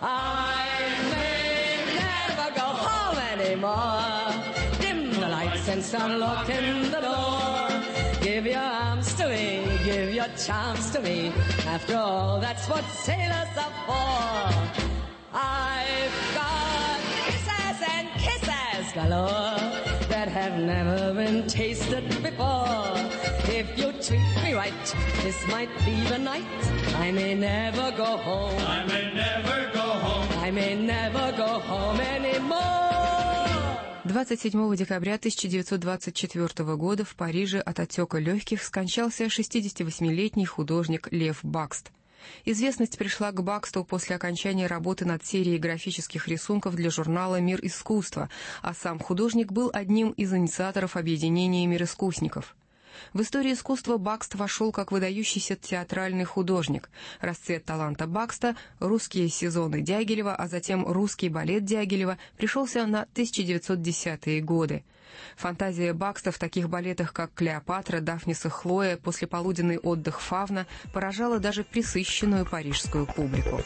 Give your arms to me, give your charms to me. After all, that's what sailors are for. I've got kisses and kisses galore that have never been tasted before. If you treat me right, this might be the night. I may never go home. I may never go home. I may never go home anymore. двадцать седьмого декабря тысяча девятьсот двадцать четвёртого года в Париже от отека легких скончался шестидесятивосьмилетний художник Лев Бакст. Известность пришла к Баксту после окончания работы над серией графических рисунков для журнала «Мир искусства», а сам художник был одним из инициаторов объединения мироискусников. В историю искусства Бакст вошел как выдающийся театральный художник. Расцвет таланта Бакста, русские сезоны Дягилева, а затем русский балет Дягилева пришелся на тысяча девятьсот десятые годы. Фантазия Бакста в таких балетах, как «Клеопатра», «Дафнис и Хлоя», «Послеполуденный отдых Фавна» поражала даже пресыщенную парижскую публику.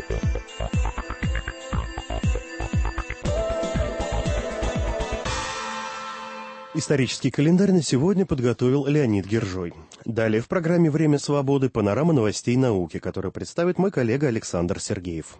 Исторический календарь на сегодня подготовил Леонид Гержой. Далее в программе «Время свободы» панорама новостей науки, которую представит мой коллега Александр Сергеев.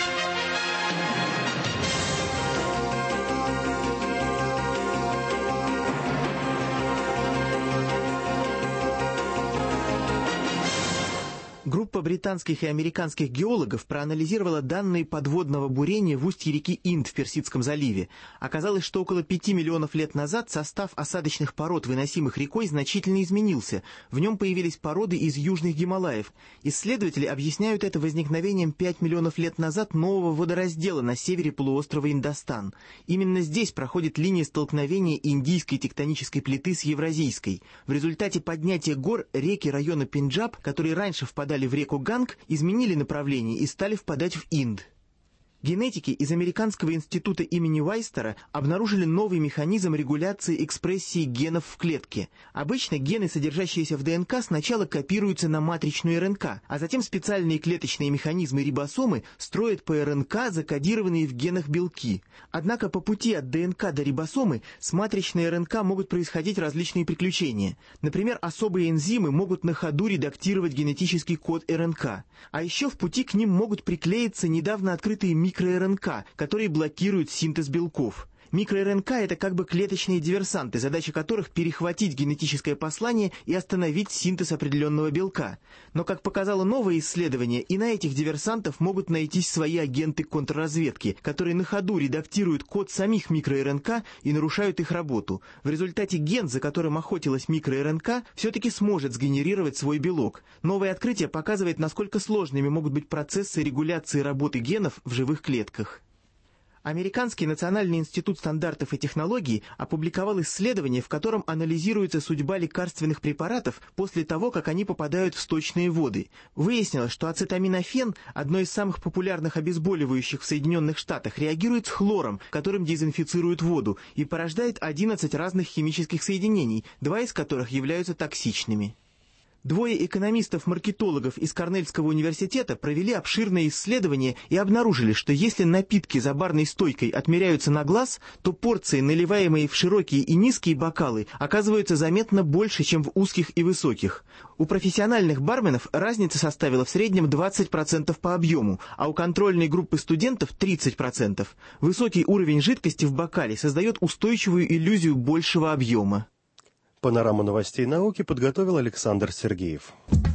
Группа британских и американских геологов проанализировала данные подводного бурения в устье реки Инд в Персидском заливе. Оказалось, что около пяти миллионов лет назад состав осадочных пород, выносимых рекой, значительно изменился. В нем появились породы из южных Гималаев. Исследователи объясняют это возникновением пять миллионов лет назад нового водораздела на севере полуострова Индостан. Именно здесь проходит линия столкновения индийской тектонической плиты с евразийской. В результате поднятия гор реки района Пенджаб, которые раньше впадали в реку Ганг, изменили направление и стали впадать в Инд. Генетики из Американского института имени Уайстера обнаружили новый механизм регуляции экспрессии генов в клетке. Обычно гены, содержащиеся в ДНК, сначала копируются на матричную РНК, а затем специальные клеточные механизмы рибосомы строят по РНК закодированные в генах белки. Однако по пути от ДНК до рибосомы с матричной РНК могут происходить различные приключения. Например, особые энзимы могут на ходу редактировать генетический код РНК. А еще в пути к ним могут приклеиться недавно открытые микро микро-РНК, которые блокируют синтез белков. Микро-РНК – это как бы клеточные диверсанты, задача которых – перехватить генетическое послание и остановить синтез определенного белка. Но, как показало новое исследование, и на этих диверсантов могут найтись свои агенты контрразведки, которые на ходу редактируют код самих микро-РНК и нарушают их работу. В результате ген, за которым охотилась микро-РНК, все-таки сможет сгенерировать свой белок. Новое открытие показывает, насколько сложными могут быть процессы регуляции работы генов в живых клетках. Американский национальный институт стандартов и технологий опубликовал исследование, в котором анализируется судьба лекарственных препаратов после того, как они попадают в сточные воды. Выяснилось, что ацетаминофен, одно из самых популярных обезболивающих в Соединенных Штатах, реагирует с хлором, которым дезинфицируют воду, и порождает одиннадцать разных химических соединений, два из которых являются токсичными. Двое экономистов-маркетологов из Корнельского университета провели обширное исследование и обнаружили, что если напитки за барной стойкой отмеряются на глаз, то порции, наливаемые в широкие и низкие бокалы, оказываются заметно больше, чем в узких и высоких. У профессиональных барменов разница составила в среднем двадцать процентов по объему, а у контрольной группы студентов тридцать процентов. Высокий уровень жидкости в бокале создает устойчивую иллюзию большего объема. Панораму новостей науки подготовил Александр Сергеев.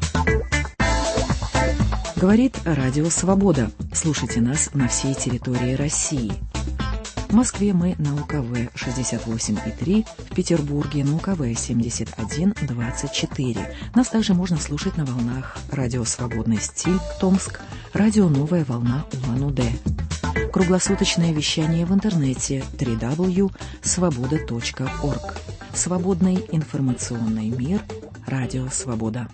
Говорит Радио Свобода. Слушайте нас на всей территории России. В Москве мы на У Ка Вэ шестьдесят восемь и три, в Петербурге на У Ка Вэ семьдесят один двадцать четыре. Нас также можно слушать на волнах Радио Свободный стиль Томск, Радио Новая волна Улан-Удэ. Круглосуточное вещание в интернете дабл ю дабл ю дабл ю точка свобода точка орг. Свободный информационный мир. Радио Свобода.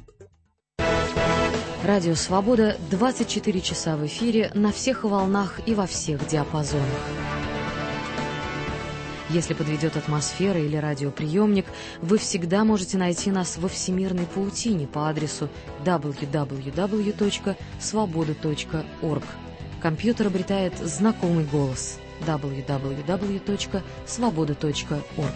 Радио Свобода двадцать четыре часа в эфире на всех волнах и во всех диапазонах. Если подведет атмосфера или радиоприемник, вы всегда можете найти нас во всемирной паутине по адресу дабл ю дабл ю дабл ю точка свобода точка орг. Компьютер обретает знакомый голос дабл ю дабл ю дабл ю точка свобода точка орг.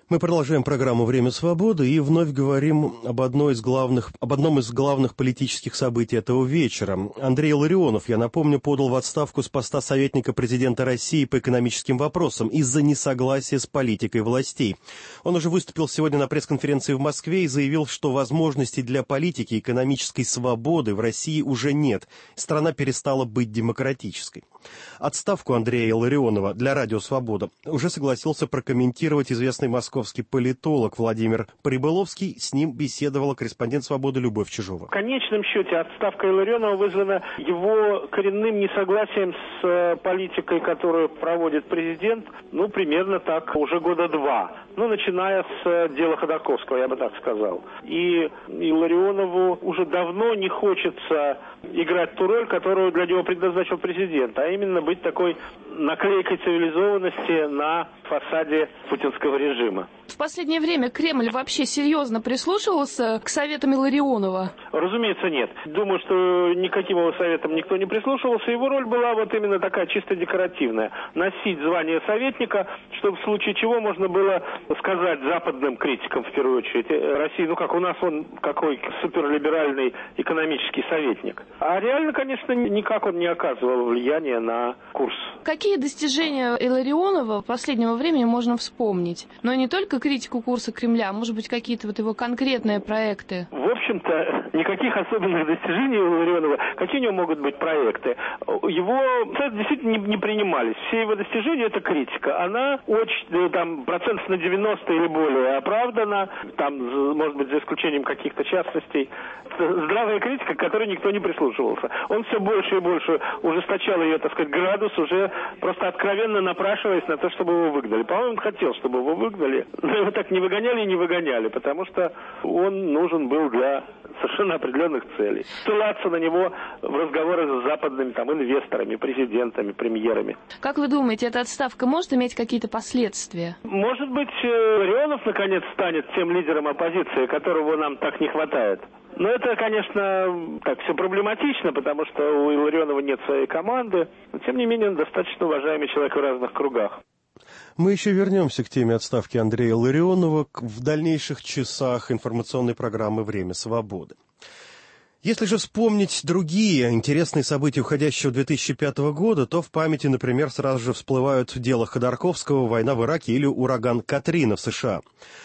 Мы продолжаем программу «Время свободы» и вновь говорим об, одной из главных, об одном из главных политических событий этого вечера. Андрей Илларионов, я напомню, подал в отставку с поста советника президента России по экономическим вопросам из-за несогласия с политикой властей. Он уже выступил сегодня на пресс-конференции в Москве и заявил, что возможностей для политики и экономической свободы в России уже нет. Страна перестала быть демократической. Отставку Андрея Илларионова для «Радио Свобода» уже согласился прокомментировать известный московский политолог Владимир Прибыловский. С ним беседовала корреспондент «Свободы» Любовь Чижова. В конечном счете отставка Илларионова вызвана его коренным несогласием с политикой, которую проводит президент, ну, примерно так, уже года два. Ну, начиная с дела Ходорковского, я бы так сказал. И Илларионову уже давно не хочется играть ту роль, которую для него предназначил президент, а именно быть такой наклейкой цивилизованности на фасаде путинского режима. В последнее время Кремль вообще серьезно прислушивался к советам Илларионова? Разумеется, нет. Думаю, что никаким его советам никто не прислушивался. Его роль была вот именно такая чисто декоративная. Носить звание советника, чтобы в случае чего можно было сказать западным критикам, в первую очередь, России, ну как у нас он какой суперлиберальный экономический советник. А реально, конечно, никак он не оказывал влияния на курс. Какие достижения Илларионова последнего времени можно вспомнить? Но не только критику курса Кремля, может быть, какие-то вот его конкретные проекты? В общем-то, никаких особенных достижений у Илларионова. Какие у него могут быть проекты? Его действительно не, не принимались. Все его достижения — это критика. Она очень, там, процентов на девяносто или более оправдана, там, может быть, за исключением каких-то частностей. Здравая критика, к которой никто не прислушивался. Он все больше и больше ужесточал ее, так сказать, градус, уже просто откровенно напрашиваясь на то, чтобы его выгнали. По-моему, он хотел, чтобы его выгнали, но его так не выгоняли и не выгоняли, потому что он нужен был для совершенно определенных целей. Ссылаться на него в разговорах с западными там инвесторами, президентами, премьерами. Как вы думаете, эта отставка может иметь какие-то последствия? Может быть, Илларионов наконец станет тем лидером оппозиции, которого нам так не хватает. Но это, конечно, так все проблематично, потому что у Илларионова нет своей команды. Но, тем не менее, он достаточно уважаемый человек в разных кругах. Мы еще вернемся к теме отставки Андрея Илларионова в дальнейших часах информационной программы «Время свободы». Если же вспомнить другие интересные события уходящего две тысячи пятого года, то в памяти, например, сразу же всплывают дело Ходорковского, война в Ираке или ураган Катрина в США.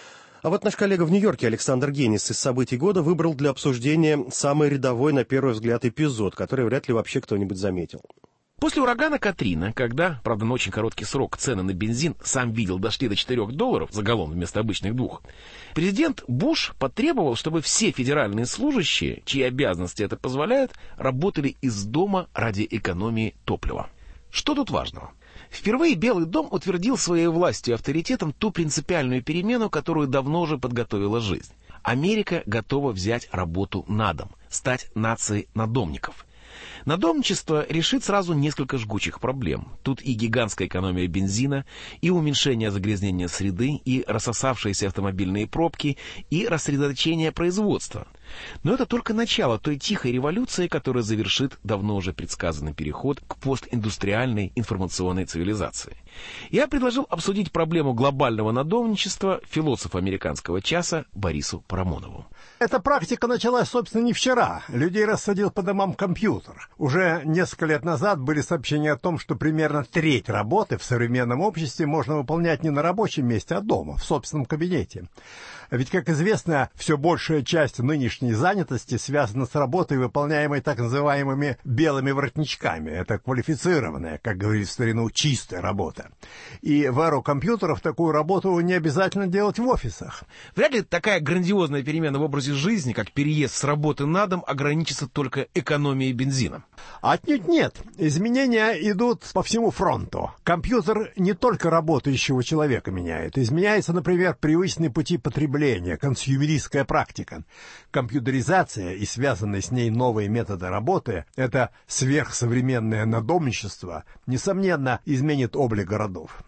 А вот наш коллега в Нью-Йорке Александр Генис из событий года выбрал для обсуждения самый рядовой, на первый взгляд, эпизод, который вряд ли вообще кто-нибудь заметил. После урагана Катрина, когда, правда, на очень короткий срок цены на бензин, сам видел, дошли до четырех долларов за галлон вместо обычных двух, президент Буш потребовал, чтобы все федеральные служащие, чьи обязанности это позволяют, работали из дома ради экономии топлива. Что тут важного? Впервые Белый дом утвердил своей властью и авторитетом ту принципиальную перемену, которую давно уже подготовила жизнь. Америка готова взять работу на дом, стать нацией надомников. Надомничество решит сразу несколько жгучих проблем. Тут и гигантская экономия бензина, и уменьшение загрязнения среды, и рассосавшиеся автомобильные пробки, и рассредоточение производства. Но это только начало той тихой революции, которая завершит давно уже предсказанный переход к постиндустриальной информационной цивилизации. Я предложил обсудить проблему глобального надомничества философу американского часа Борису Парамонову. Эта практика началась, собственно, не вчера. Людей рассадил по домам компьютер. Уже несколько лет назад были сообщения о том, что примерно треть работы в современном обществе можно выполнять не на рабочем месте, а дома, в собственном кабинете. Ведь, как известно, все большая часть нынешней занятости связана с работой, выполняемой так называемыми белыми воротничками. Это квалифицированная, как говорит в старину, чистая работа. И в эру компьютеров такую работу не обязательно делать в офисах. Вряд ли такая грандиозная перемена в образе жизни, как переезд с работы на дом, ограничится только экономией бензина. Отнюдь нет. Изменения идут по всему фронту. Компьютер не только работающего человека меняет. Изменяется, например, привычные пути потребления, консюмеристская практика. Компьютеризация и связанные с ней новые методы работы — это сверхсовременное надомничество, несомненно, изменит облик городов. В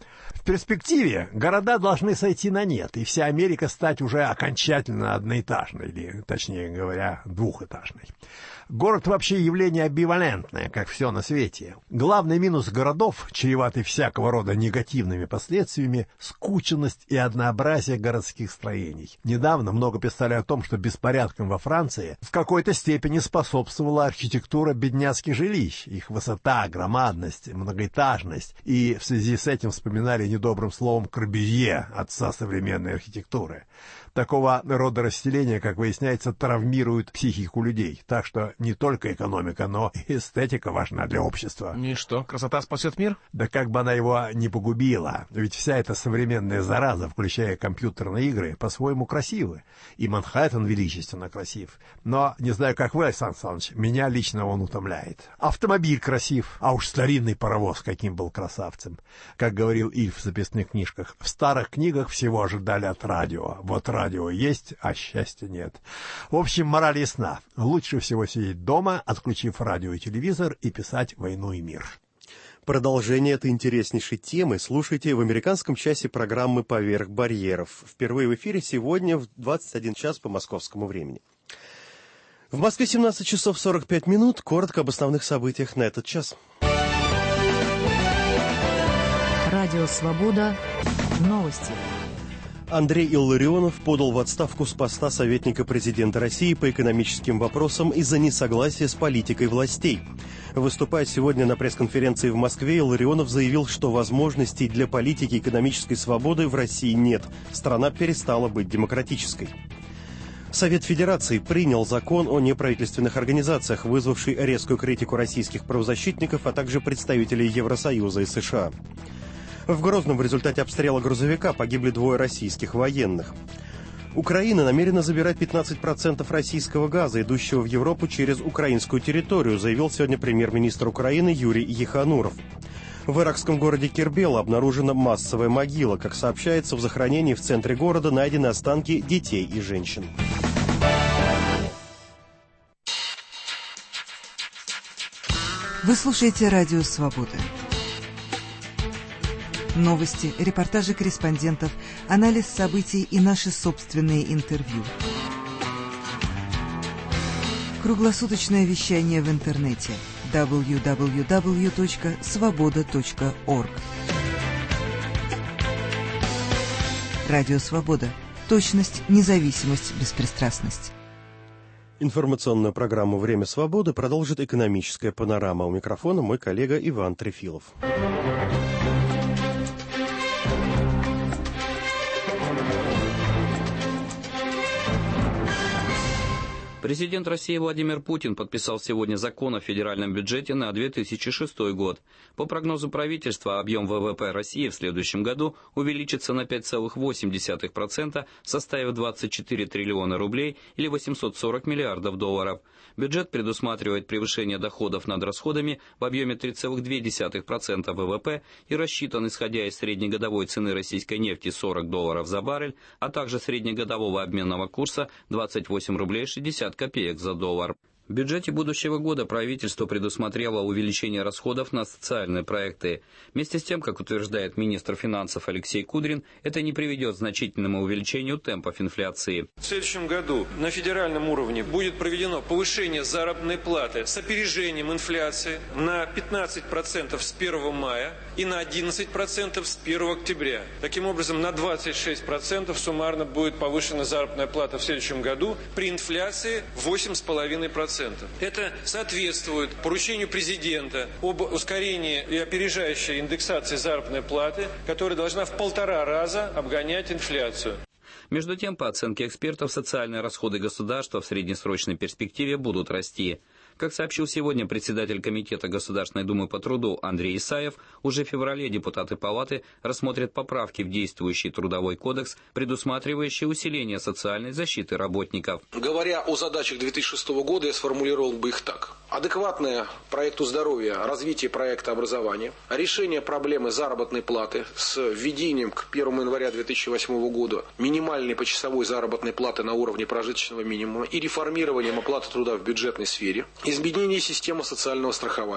перспективе города должны сойти на нет, и вся Америка стать уже окончательно одноэтажной, или, точнее говоря, двухэтажной. Город вообще явление амбивалентное, как все на свете. Главный минус городов, чреватый всякого рода негативными последствиями, скученность и однообразие городских строений. Недавно много писали о том, что беспорядкам во Франции в какой-то степени способствовала архитектура бедняцких жилищ, их высота, громадность, многоэтажность, и в связи с этим вспоминали недобрым словом Корбюзье, отца современной архитектуры. Такого рода расселения, как выясняется, травмируют психику людей. Так что не только экономика, но и эстетика важна для общества. И что, красота спасет мир? Да как бы она его не погубила. Ведь вся эта современная зараза, включая компьютерные игры, по-своему красивы. И Манхэттен величественно красив. Но, не знаю, как вы, Александр Александрович, меня лично он утомляет. Автомобиль красив, а уж старинный паровоз каким был красавцем. Как говорил Ильф в записных книжках, в старых книгах всего ожидали от радио. Вот радио Радио есть, а счастья нет. В общем, мораль ясна. Лучше всего сидеть дома, отключив радио и телевизор, и писать «Войну и мир». Продолжение этой интереснейшей темы слушайте в американском часе программы «Поверх барьеров». Впервые в эфире сегодня в двадцать один час по московскому времени. В Москве семнадцать часов сорок пять минут. Коротко об основных событиях на этот час. Радио «Свобода». Новости. Андрей Илларионов подал в отставку с поста советника президента России по экономическим вопросам из-за несогласия с политикой властей. Выступая сегодня на пресс-конференции в Москве, Илларионов заявил, что возможностей для политики экономической свободы в России нет. Страна перестала быть демократической. Совет Федерации принял закон о неправительственных организациях, вызвавший резкую критику российских правозащитников, а также представителей Евросоюза и США. В Грозном в результате обстрела грузовика погибли двое российских военных. Украина намерена забирать пятнадцать процентов российского газа, идущего в Европу через украинскую территорию, заявил сегодня премьер-министр Украины Юрий Ехануров. В иракском городе Кербела обнаружена массовая могила. Как сообщается, в захоронении в центре города найдены останки детей и женщин. Вы слушаете «Радио Свобода». Новости, репортажи корреспондентов, анализ событий и наши собственные интервью. Круглосуточное вещание в интернете дабл ю дабл ю дабл ю точка свобода точка орг. Радио «Свобода». Точность, независимость, беспристрастность. Информационную программу «Время свободы» продолжит экономическая панорама. У микрофона мой коллега Иван Трефилов. Президент России Владимир Путин подписал сегодня закон о федеральном бюджете на две тысячи шестой год. По прогнозу правительства, объем вэ вэ пэ России в следующем году увеличится на пять целых восемь десятых процента, составив двадцать четыре триллиона рублей или восемьсот сорок миллиардов долларов. Бюджет предусматривает превышение доходов над расходами в объеме три целых две десятых процента вэ вэ пэ и рассчитан, исходя из среднегодовой цены российской нефти сорок долларов за баррель, а также среднегодового обменного курса двадцать восемь рублей шестьдесят копеек за доллар. В бюджете будущего года правительство предусмотрело увеличение расходов на социальные проекты. Вместе с тем, как утверждает министр финансов Алексей Кудрин, это не приведет к значительному увеличению темпов инфляции. В следующем году на федеральном уровне будет проведено повышение заработной платы с опережением инфляции на пятнадцать процентов с первого мая и на одиннадцать процентов с первого октября. Таким образом, на двадцать шесть процентов суммарно будет повышена заработная плата в следующем году при инфляции восемь целых пять десятых процента. Это соответствует поручению президента об ускорении и опережающей индексации заработной платы, которая должна в полтора раза обгонять инфляцию. Между тем, по оценке экспертов, социальные расходы государства в среднесрочной перспективе будут расти. Как сообщил сегодня председатель Комитета Государственной Думы по труду Андрей Исаев, уже в феврале депутаты Палаты рассмотрят поправки в действующий Трудовой кодекс, предусматривающие усиление социальной защиты работников. Говоря о задачах две тысячи шестого года, я сформулировал бы их так. Адекватное проекту здоровья, развитие проекта образования, решение проблемы заработной платы с введением к первому января две тысячи восьмого года минимальной почасовой заработной платы на уровне прожиточного минимума и реформированием оплаты труда в бюджетной сфере, изменение системы социального страхования.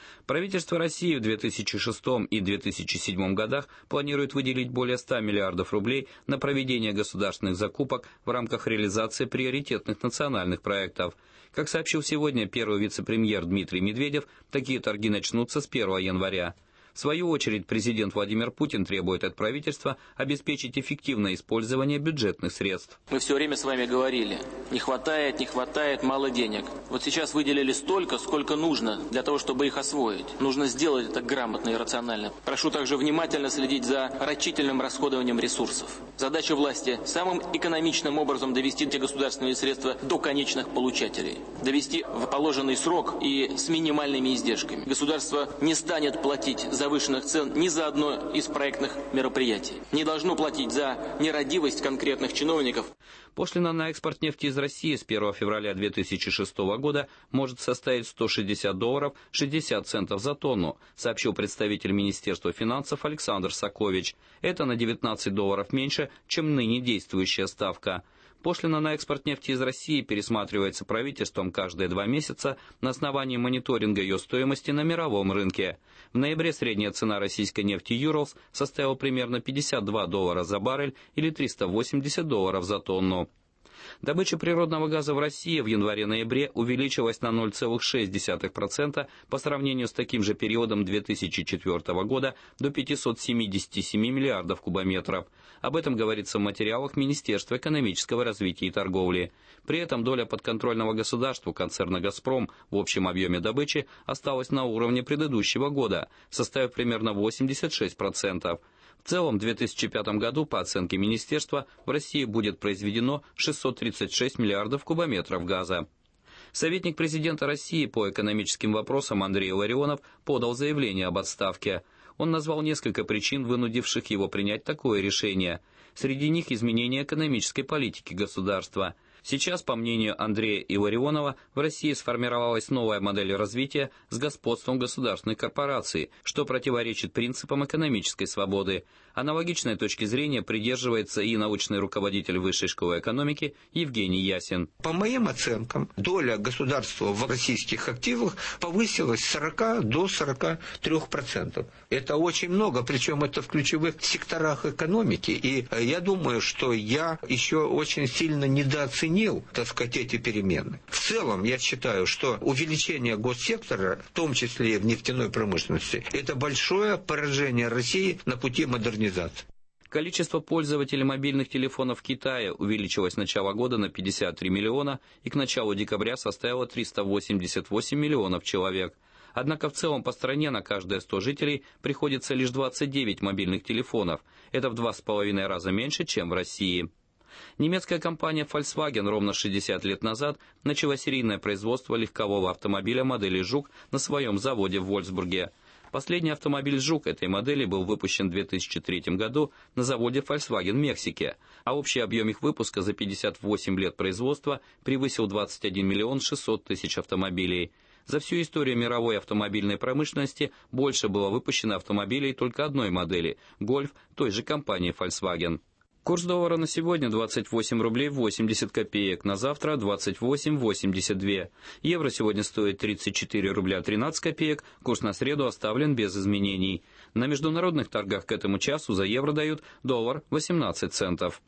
Правительство России в две тысячи шестом и две тысячи седьмом годах планирует выделить более ста миллиардов рублей на проведение государственных закупок в рамках реализации приоритетных национальных проектов. Как сообщил сегодня первый вице-премьер Дмитрий Медведев, такие торги начнутся с первого января. В свою очередь, президент Владимир Путин требует от правительства обеспечить эффективное использование бюджетных средств. Мы все время с вами говорили, не хватает, не хватает, мало денег. Вот сейчас выделили столько, сколько нужно для того, чтобы их освоить. Нужно сделать это грамотно и рационально. Прошу также внимательно следить за рачительным расходованием ресурсов. Задача власти – самым экономичным образом довести эти государственные средства до конечных получателей. Довести в положенный срок и с минимальными издержками. Государство не станет платить завышенных цен ни за одно из проектных мероприятий. Не должно платить за нерадивость конкретных чиновников. Пошлина на экспорт нефти из России с первого февраля две тысячи шестого года может составить сто шестьдесят долларов шестьдесят центов за тонну, сообщил представитель Министерства финансов Александр Сакович. Это на девятнадцать долларов меньше, чем ныне действующая ставка. Пошлина на экспорт нефти из России пересматривается правительством каждые два месяца на основании мониторинга ее стоимости на мировом рынке. В ноябре средняя цена российской нефти Urals составила примерно пятьдесят два доллара за баррель или триста восемьдесят долларов за тонну. Добыча природного газа в России в январе-ноябре увеличилась на ноль целых шесть десятых процента по сравнению с таким же периодом две тысячи четвёртого года до пятисот семидесяти семи миллиардов кубометров. Об этом говорится в материалах Министерства экономического развития и торговли. При этом доля подконтрольного государству концерна «Газпром» в общем объеме добычи осталась на уровне предыдущего года, составив примерно восемьдесят шесть процентов. В целом, в две тысячи пятом году, по оценке министерства, в России будет произведено шестьсот тридцать шесть миллиардов кубометров газа. Советник президента России по экономическим вопросам Андрей Илларионов подал заявление об отставке. Он назвал несколько причин, вынудивших его принять такое решение. Среди них изменение экономической политики государства. Сейчас, по мнению Андрея Илларионова, в России сформировалась новая модель развития с господством государственной корпорации, что противоречит принципам экономической свободы. Аналогичной точки зрения придерживается и научный руководитель Высшей школы экономики Евгений Ясин. По моим оценкам, доля государства в российских активах повысилась с сорока до сорока трёх процентов. Это очень много, причем это в ключевых секторах экономики. И я думаю, что я еще очень сильно недооценил, так сказать, эти перемены. В целом, я считаю, что увеличение госсектора, в том числе и в нефтяной промышленности, это большое поражение России на пути модернизации. Количество пользователей мобильных телефонов в Китае увеличилось с начала года на пятьдесят три миллиона и к началу декабря составило триста восемьдесят восемь миллионов человек. Однако в целом по стране на каждые сто жителей приходится лишь двадцать девять мобильных телефонов. Это в два с половиной раза меньше, чем в России. Немецкая компания Volkswagen ровно шестьдесят лет назад начала серийное производство легкового автомобиля модели «Жук» на своем заводе в Вольфсбурге. Последний автомобиль «Жук» этой модели был выпущен в две тысячи третьем году на заводе Volkswagen в Мексике, а общий объем их выпуска за пятьдесят восемь лет производства превысил двадцать один миллион шестьсот тысяч автомобилей. За всю историю мировой автомобильной промышленности больше было выпущено автомобилей только одной модели – «Гольф» той же компании Volkswagen. Курс доллара на сегодня двадцать восемь рублей восемьдесят копеек, на завтра двадцать восемь восемьдесят два. Евро сегодня стоит тридцать четыре рубля тринадцать копеек, курс на среду оставлен без изменений. На международных торгах к этому часу за евро дают доллар восемнадцать центов.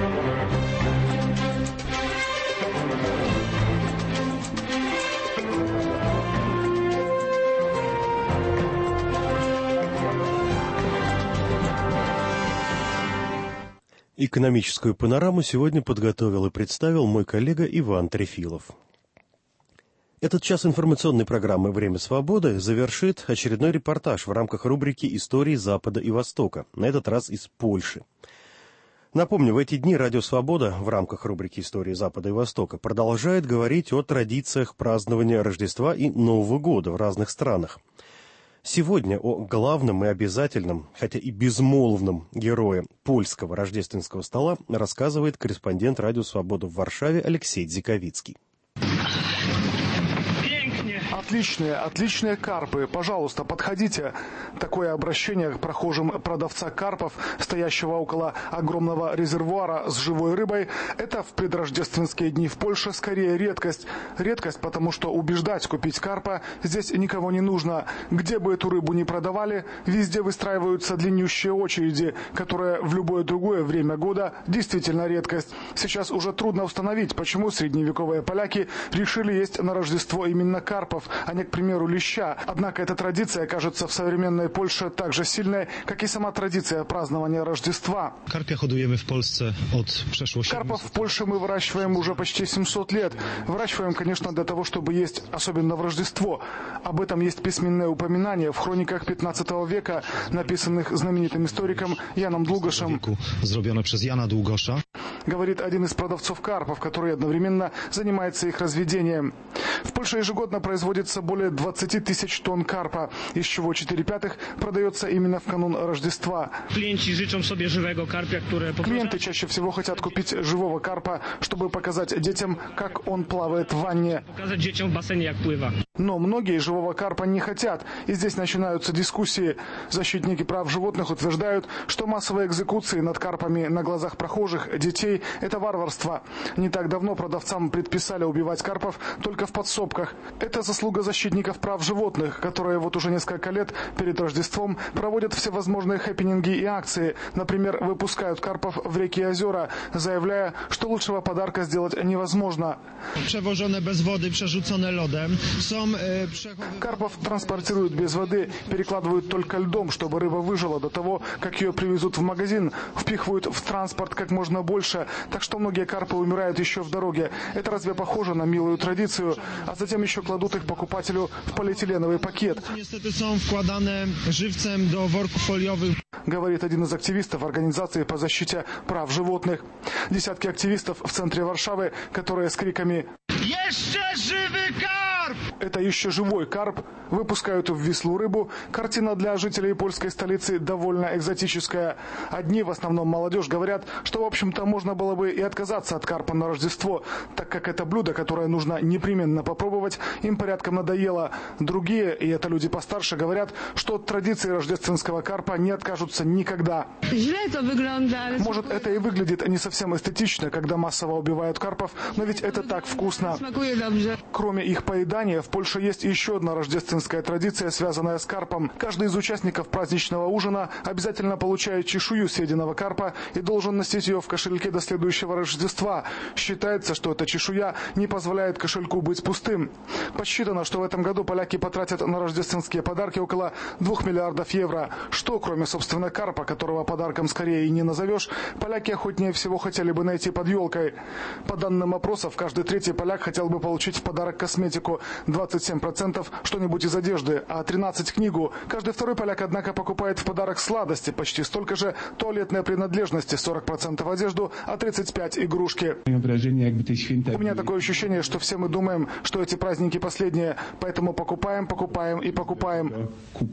Экономическую панораму сегодня подготовил и представил мой коллега Иван Трефилов. Этот час информационной программы «Время свободы» завершит очередной репортаж в рамках рубрики «Истории Запада и Востока», на этот раз из Польши. Напомню, в эти дни Радио Свобода в рамках рубрики «Истории Запада и Востока» продолжает говорить о традициях празднования Рождества и Нового года в разных странах. Сегодня о главном и обязательном, хотя и безмолвном герое польского рождественского стола рассказывает корреспондент Радио Свобода в Варшаве Алексей Дзиковицкий. Отличные, отличные карпы. Пожалуйста, подходите. Такое обращение к прохожим продавца карпов, стоящего около огромного резервуара с живой рыбой, это в предрождественские дни в Польше скорее редкость. Редкость, потому что убеждать купить карпа здесь никого не нужно. Где бы эту рыбу ни продавали, везде выстраиваются длиннющие очереди, которые в любое другое время года действительно редкость. Сейчас уже трудно установить, почему средневековые поляки решили есть на Рождество именно карпов, а не, к примеру, леща. Однако эта традиция кажется в современной Польше так же сильной, как и сама традиция празднования Рождества. Карпia hodujemy w Polsce od przeszło Карпов в Польше мы выращиваем уже почти семьсот лет. Выращиваем, конечно, для того, чтобы есть, особенно в Рождество. Об этом есть письменное упоминание в хрониках пятнадцатого века, написанных знаменитым историком Яном Długosзем. Zrobione przez Jana Długosza. Говорит один из продавцов карпов, который одновременно занимается их разведением. В Польше ежегодно производится более двадцати тысяч тонн карпа, из чего четыре пятых продается именно в канун Рождества. Клиенты чаще всего хотят купить живого карпа, чтобы показать детям, как он плавает в ванне. Но многие живого карпа не хотят, и здесь начинаются дискуссии. Защитники прав животных утверждают, что массовые экзекуции над карпами на глазах прохожих, детей – это варварство. Не так давно продавцам предписали убивать карпов только в подсобках. Это заслуга защитников прав животных, которые вот уже несколько лет перед Рождеством проводят всевозможные хэппининги и акции. Например, выпускают карпов в реки и озера, заявляя, что лучшего подарка сделать невозможно. Карпов транспортируют без воды, перекладывают только льдом, чтобы рыба выжила до того, как ее привезут в магазин, впихивают в транспорт как можно больше, так что многие карпы умирают еще в дороге. Это разве похоже на милую традицию? А затем еще кладут их покупателю в полиэтиленовый пакет. Говорит один из активистов организации по защите прав животных. Десятки активистов в центре Варшавы, которые с криками «Еще живый карп!» Это еще живой карп, выпускают в Вислу рыбу. Картина для жителей польской столицы довольно экзотическая. Одни, в основном молодежь, говорят, что, в общем-то, можно было бы и отказаться от карпа на Рождество, так как это блюдо, которое нужно непременно попробовать, им порядком надоело. Другие, и это люди постарше, говорят, что от традиции рождественского карпа не откажутся никогда. Может, это и выглядит не совсем эстетично, когда массово убивают карпов, но ведь это так вкусно. Кроме их поедания, в Польше есть еще одна рождественская традиция, связанная с карпом. Каждый из участников праздничного ужина обязательно получает чешую съеденного карпа и должен носить ее в кошельке до следующего Рождества. Считается, что эта чешуя не позволяет кошельку быть пустым. Подсчитано, что в этом году поляки потратят на рождественские подарки около двух миллиардов евро. Что, кроме, собственно, карпа, которого подарком скорее и не назовешь, поляки охотнее всего хотели бы найти под елкой. По данным опросов, каждый третий поляк хотел бы получить в подарок косметику, двадцать семь процентов что-нибудь из одежды, а тринадцать процентов книгу. Каждый второй поляк, однако, покупает в подарок сладости, почти столько же туалетные принадлежности, сорок процентов одежду, а тридцать пять процентов игрушки. У меня такое ощущение, что все мы думаем, что эти праздники последние, поэтому покупаем, покупаем и покупаем.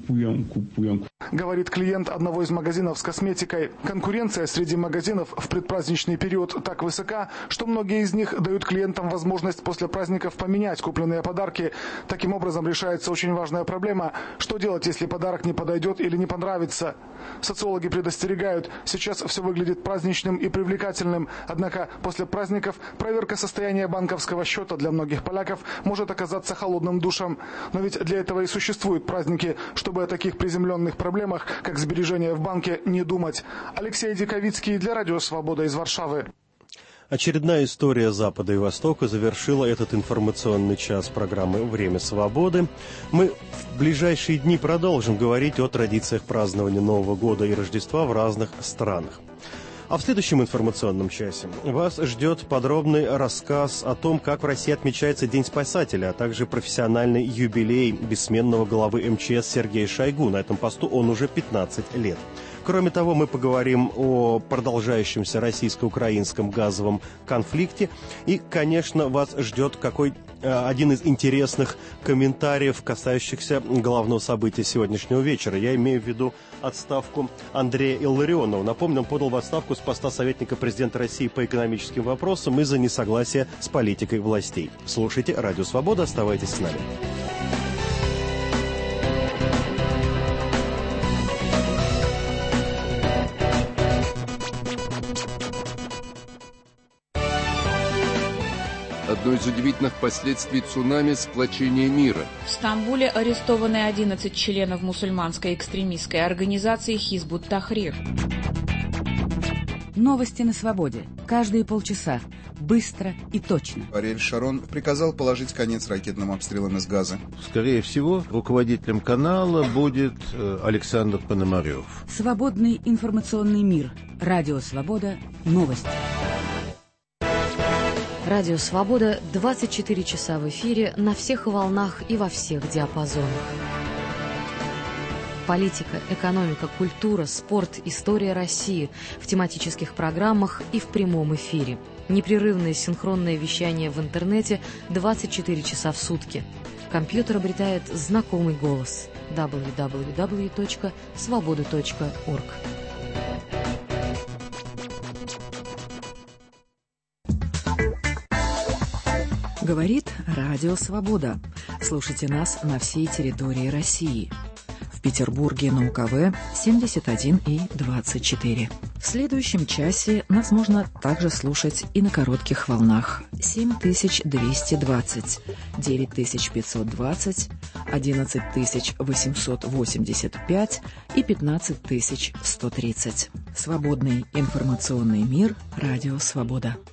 Говорит клиент одного из магазинов с косметикой. Конкуренция среди магазинов в предпраздничный период так высока, что многие из них дают клиентам возможность после праздников поменять купленные подарки. Таким образом решается очень важная проблема. Что делать, если подарок не подойдет или не понравится? Социологи предостерегают, сейчас все выглядит праздничным и привлекательным, однако после праздников проверка состояния банковского счета для многих поляков может оказаться холодным душем. Но ведь для этого и существуют праздники, чтобы о таких приземленных проблемах, как сбережения в банке, не думать. Алексей Диковицкий для Радио Свобода из Варшавы. Очередная история Запада и Востока завершила этот информационный час программы «Время свободы». Мы в ближайшие дни продолжим говорить о традициях празднования Нового года и Рождества в разных странах. А в следующем информационном часе вас ждет подробный рассказ о том, как в России отмечается День спасателя, а также профессиональный юбилей бессменного главы эм че эс Сергея Шойгу. На этом посту он уже пятнадцать лет. Кроме того, мы поговорим о продолжающемся российско-украинском газовом конфликте. И, конечно, вас ждет какой один из интересных комментариев, касающихся главного события сегодняшнего вечера. Я имею в виду отставку Андрея Илларионова. Напомню, он подал в отставку с поста советника президента России по экономическим вопросам из-за несогласия с политикой властей. Слушайте Радио Свобода, оставайтесь с нами. одно из удивительных последствий цунами – сплочение мира. В Стамбуле арестованы одиннадцать членов мусульманской экстремистской организации «Хизбут Тахрир». Новости на свободе. Каждые полчаса. Быстро и точно. Ариэль Шарон приказал положить конец ракетным обстрелам из Газы. Скорее всего, руководителем канала будет э, Александр Пономарев. Свободный информационный мир. Радио «Свобода». Новости. Радио «Свобода» двадцать четыре часа в эфире на всех волнах и во всех диапазонах. Политика, экономика, культура, спорт, история России в тематических программах и в прямом эфире. Непрерывное синхронное вещание в интернете двадцать четыре часа в сутки. Компьютер обретает знакомый голос. дабл ю дабл ю дабл ю точка свобода точка орг. Говорит Радио Свобода. Слушайте нас на всей территории России. В Петербурге на УКВ семьдесят один и двадцать четыре. В следующем часе нас можно также слушать и на коротких волнах семь тысяч двести двадцать, девять тысяч пятьсот двадцать, одиннадцать тысяч восемьсот восемьдесят пять и пятнадцать тысяч сто тридцать. Свободный информационный мир. Радио Свобода.